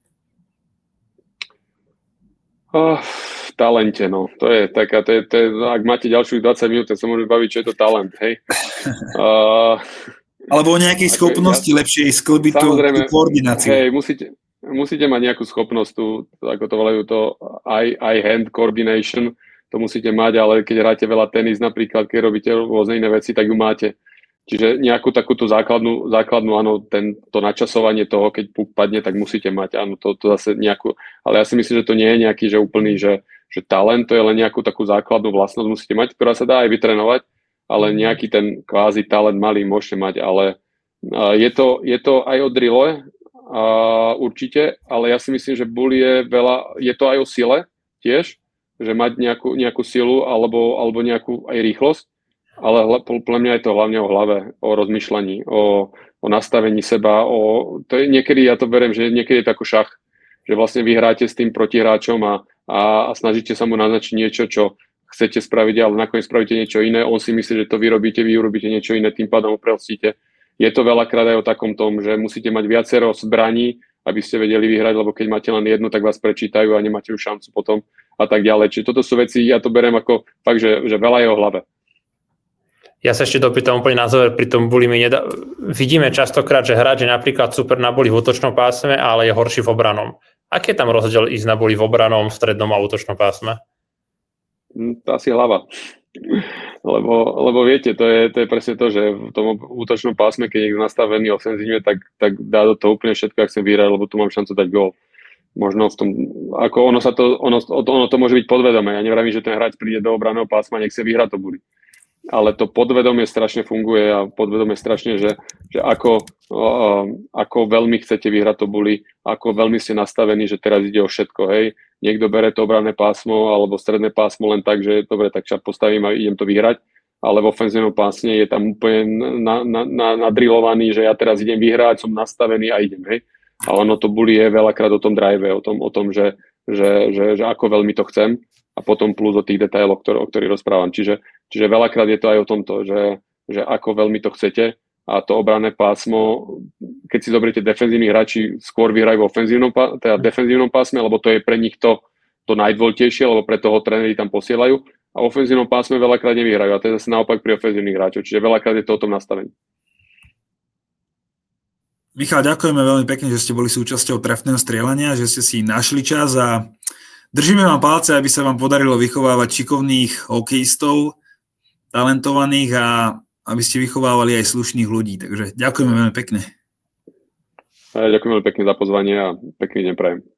V talente, no. To je, ak máte ďalších 20 minút, tak sa môžeme baviť, čo je to talent, hej. Alebo o nejakej schopnosti lepšej sklbiť tú koordináciu. Hej, musíte mať nejakú schopnosť, ako to volajú to eye-hand coordination, to musíte mať, ale keď hráte veľa tenis napríklad, keď robíte rôzne iné veci, tak ju máte. Čiže nejakú takúto základnú áno, to načasovanie toho, keď puk padne, tak musíte mať, áno, to zase nejakú, ale ja si myslím, že to nie je nejaký, že úplný, že talent, to je len nejakú takú základnú vlastnosť musíte mať, ktorá sa dá aj vytrénovať, ale nejaký ten kvázi talent malý môžete mať, ale je to aj o drille, určite, ale ja si myslím, že bull je veľa, je to aj o sile tiež, že mať nejakú silu alebo nejakú aj rýchlosť, ale podľa mňa je to hlavne o hlave, o rozmýšľaní, o nastavení seba, to je niekedy, ja to beriem, že niekedy je to ako šach, že vlastne vy hráte s tým protihráčom a snažíte sa mu naznačiť niečo, čo chcete spraviť, ale nakoniec spravíte niečo iné, on si myslí, že to vy urobíte niečo iné, tým pádom uprelstíte. Je to veľakrát aj o takom tom, že musíte mať viacero zbraní, aby ste vedeli vyhrať, lebo keď máte len jednu, tak vás prečítajú a nemáte už šancu potom a tak ďalej. Čiže toto sú veci, ja to beriem ako fakt, že veľa je o hlave. Ja sa ešte dopýtam úplne na záver, pri tom bulli vidíme častokrát, že hráč je napríklad super na bulli v útočnom pásme, ale je horší v obranom. Aký je tam rozdiel ísť na bulli v obranom, v strednom a útočnom pásme? To asi hlava. Lebo viete, to je presne to, že v tom útočnom pásme, keď je nastavený ofenzívne, tak dá do toho úplne všetko, ak chcem vyhrať, lebo tu mám šancu dať gól. Možno v tom, ako ono to môže byť podvedomé. Ja nevravím, že ten hráč príde do obranného pásma a nechce vyhrať to bulli. Ale to podvedomie strašne funguje a podvedomie strašne, že ako veľmi chcete vyhrať to bulli, ako veľmi ste nastavení, že teraz ide o všetko, hej. Niekto bere to obranné pásmo alebo stredné pásmo len tak, že dobre, tak sa postavím a idem to vyhrať, ale v ofenzívnom pásne je tam úplne nadrilovaný, že ja teraz idem vyhrať, som nastavený a idem, hej. Ale ono to bulli je veľakrát o tom drive, o tom, že ako veľmi to chcem a potom plus o tých detailoch, o ktorých rozprávam. Čiže veľakrát je to aj o tomto, že ako veľmi to chcete a to obranné pásmo, keď si zoberiete defenzívnych hráči, skôr vyhrajú v defenzívnom pásme, lebo to je pre nich to najdôležitejšie, lebo pre toho tréneri tam posielajú a v ofenzívnom pásme veľakrát nevyhrajú a to je zase naopak pri ofenzívnych hráčov, čiže veľakrát je to o tom nastavení. Michal, ďakujeme veľmi pekne, že ste boli súčasťou trefného strieľania, že ste si našli čas a držíme vám palce, aby sa vám podarilo vychovávať šikovných hokejistov, talentovaných a aby ste vychovávali aj slušných ľudí. Takže ďakujeme veľmi pekne. Ďakujem veľmi pekne za pozvanie a pekný deň prajem.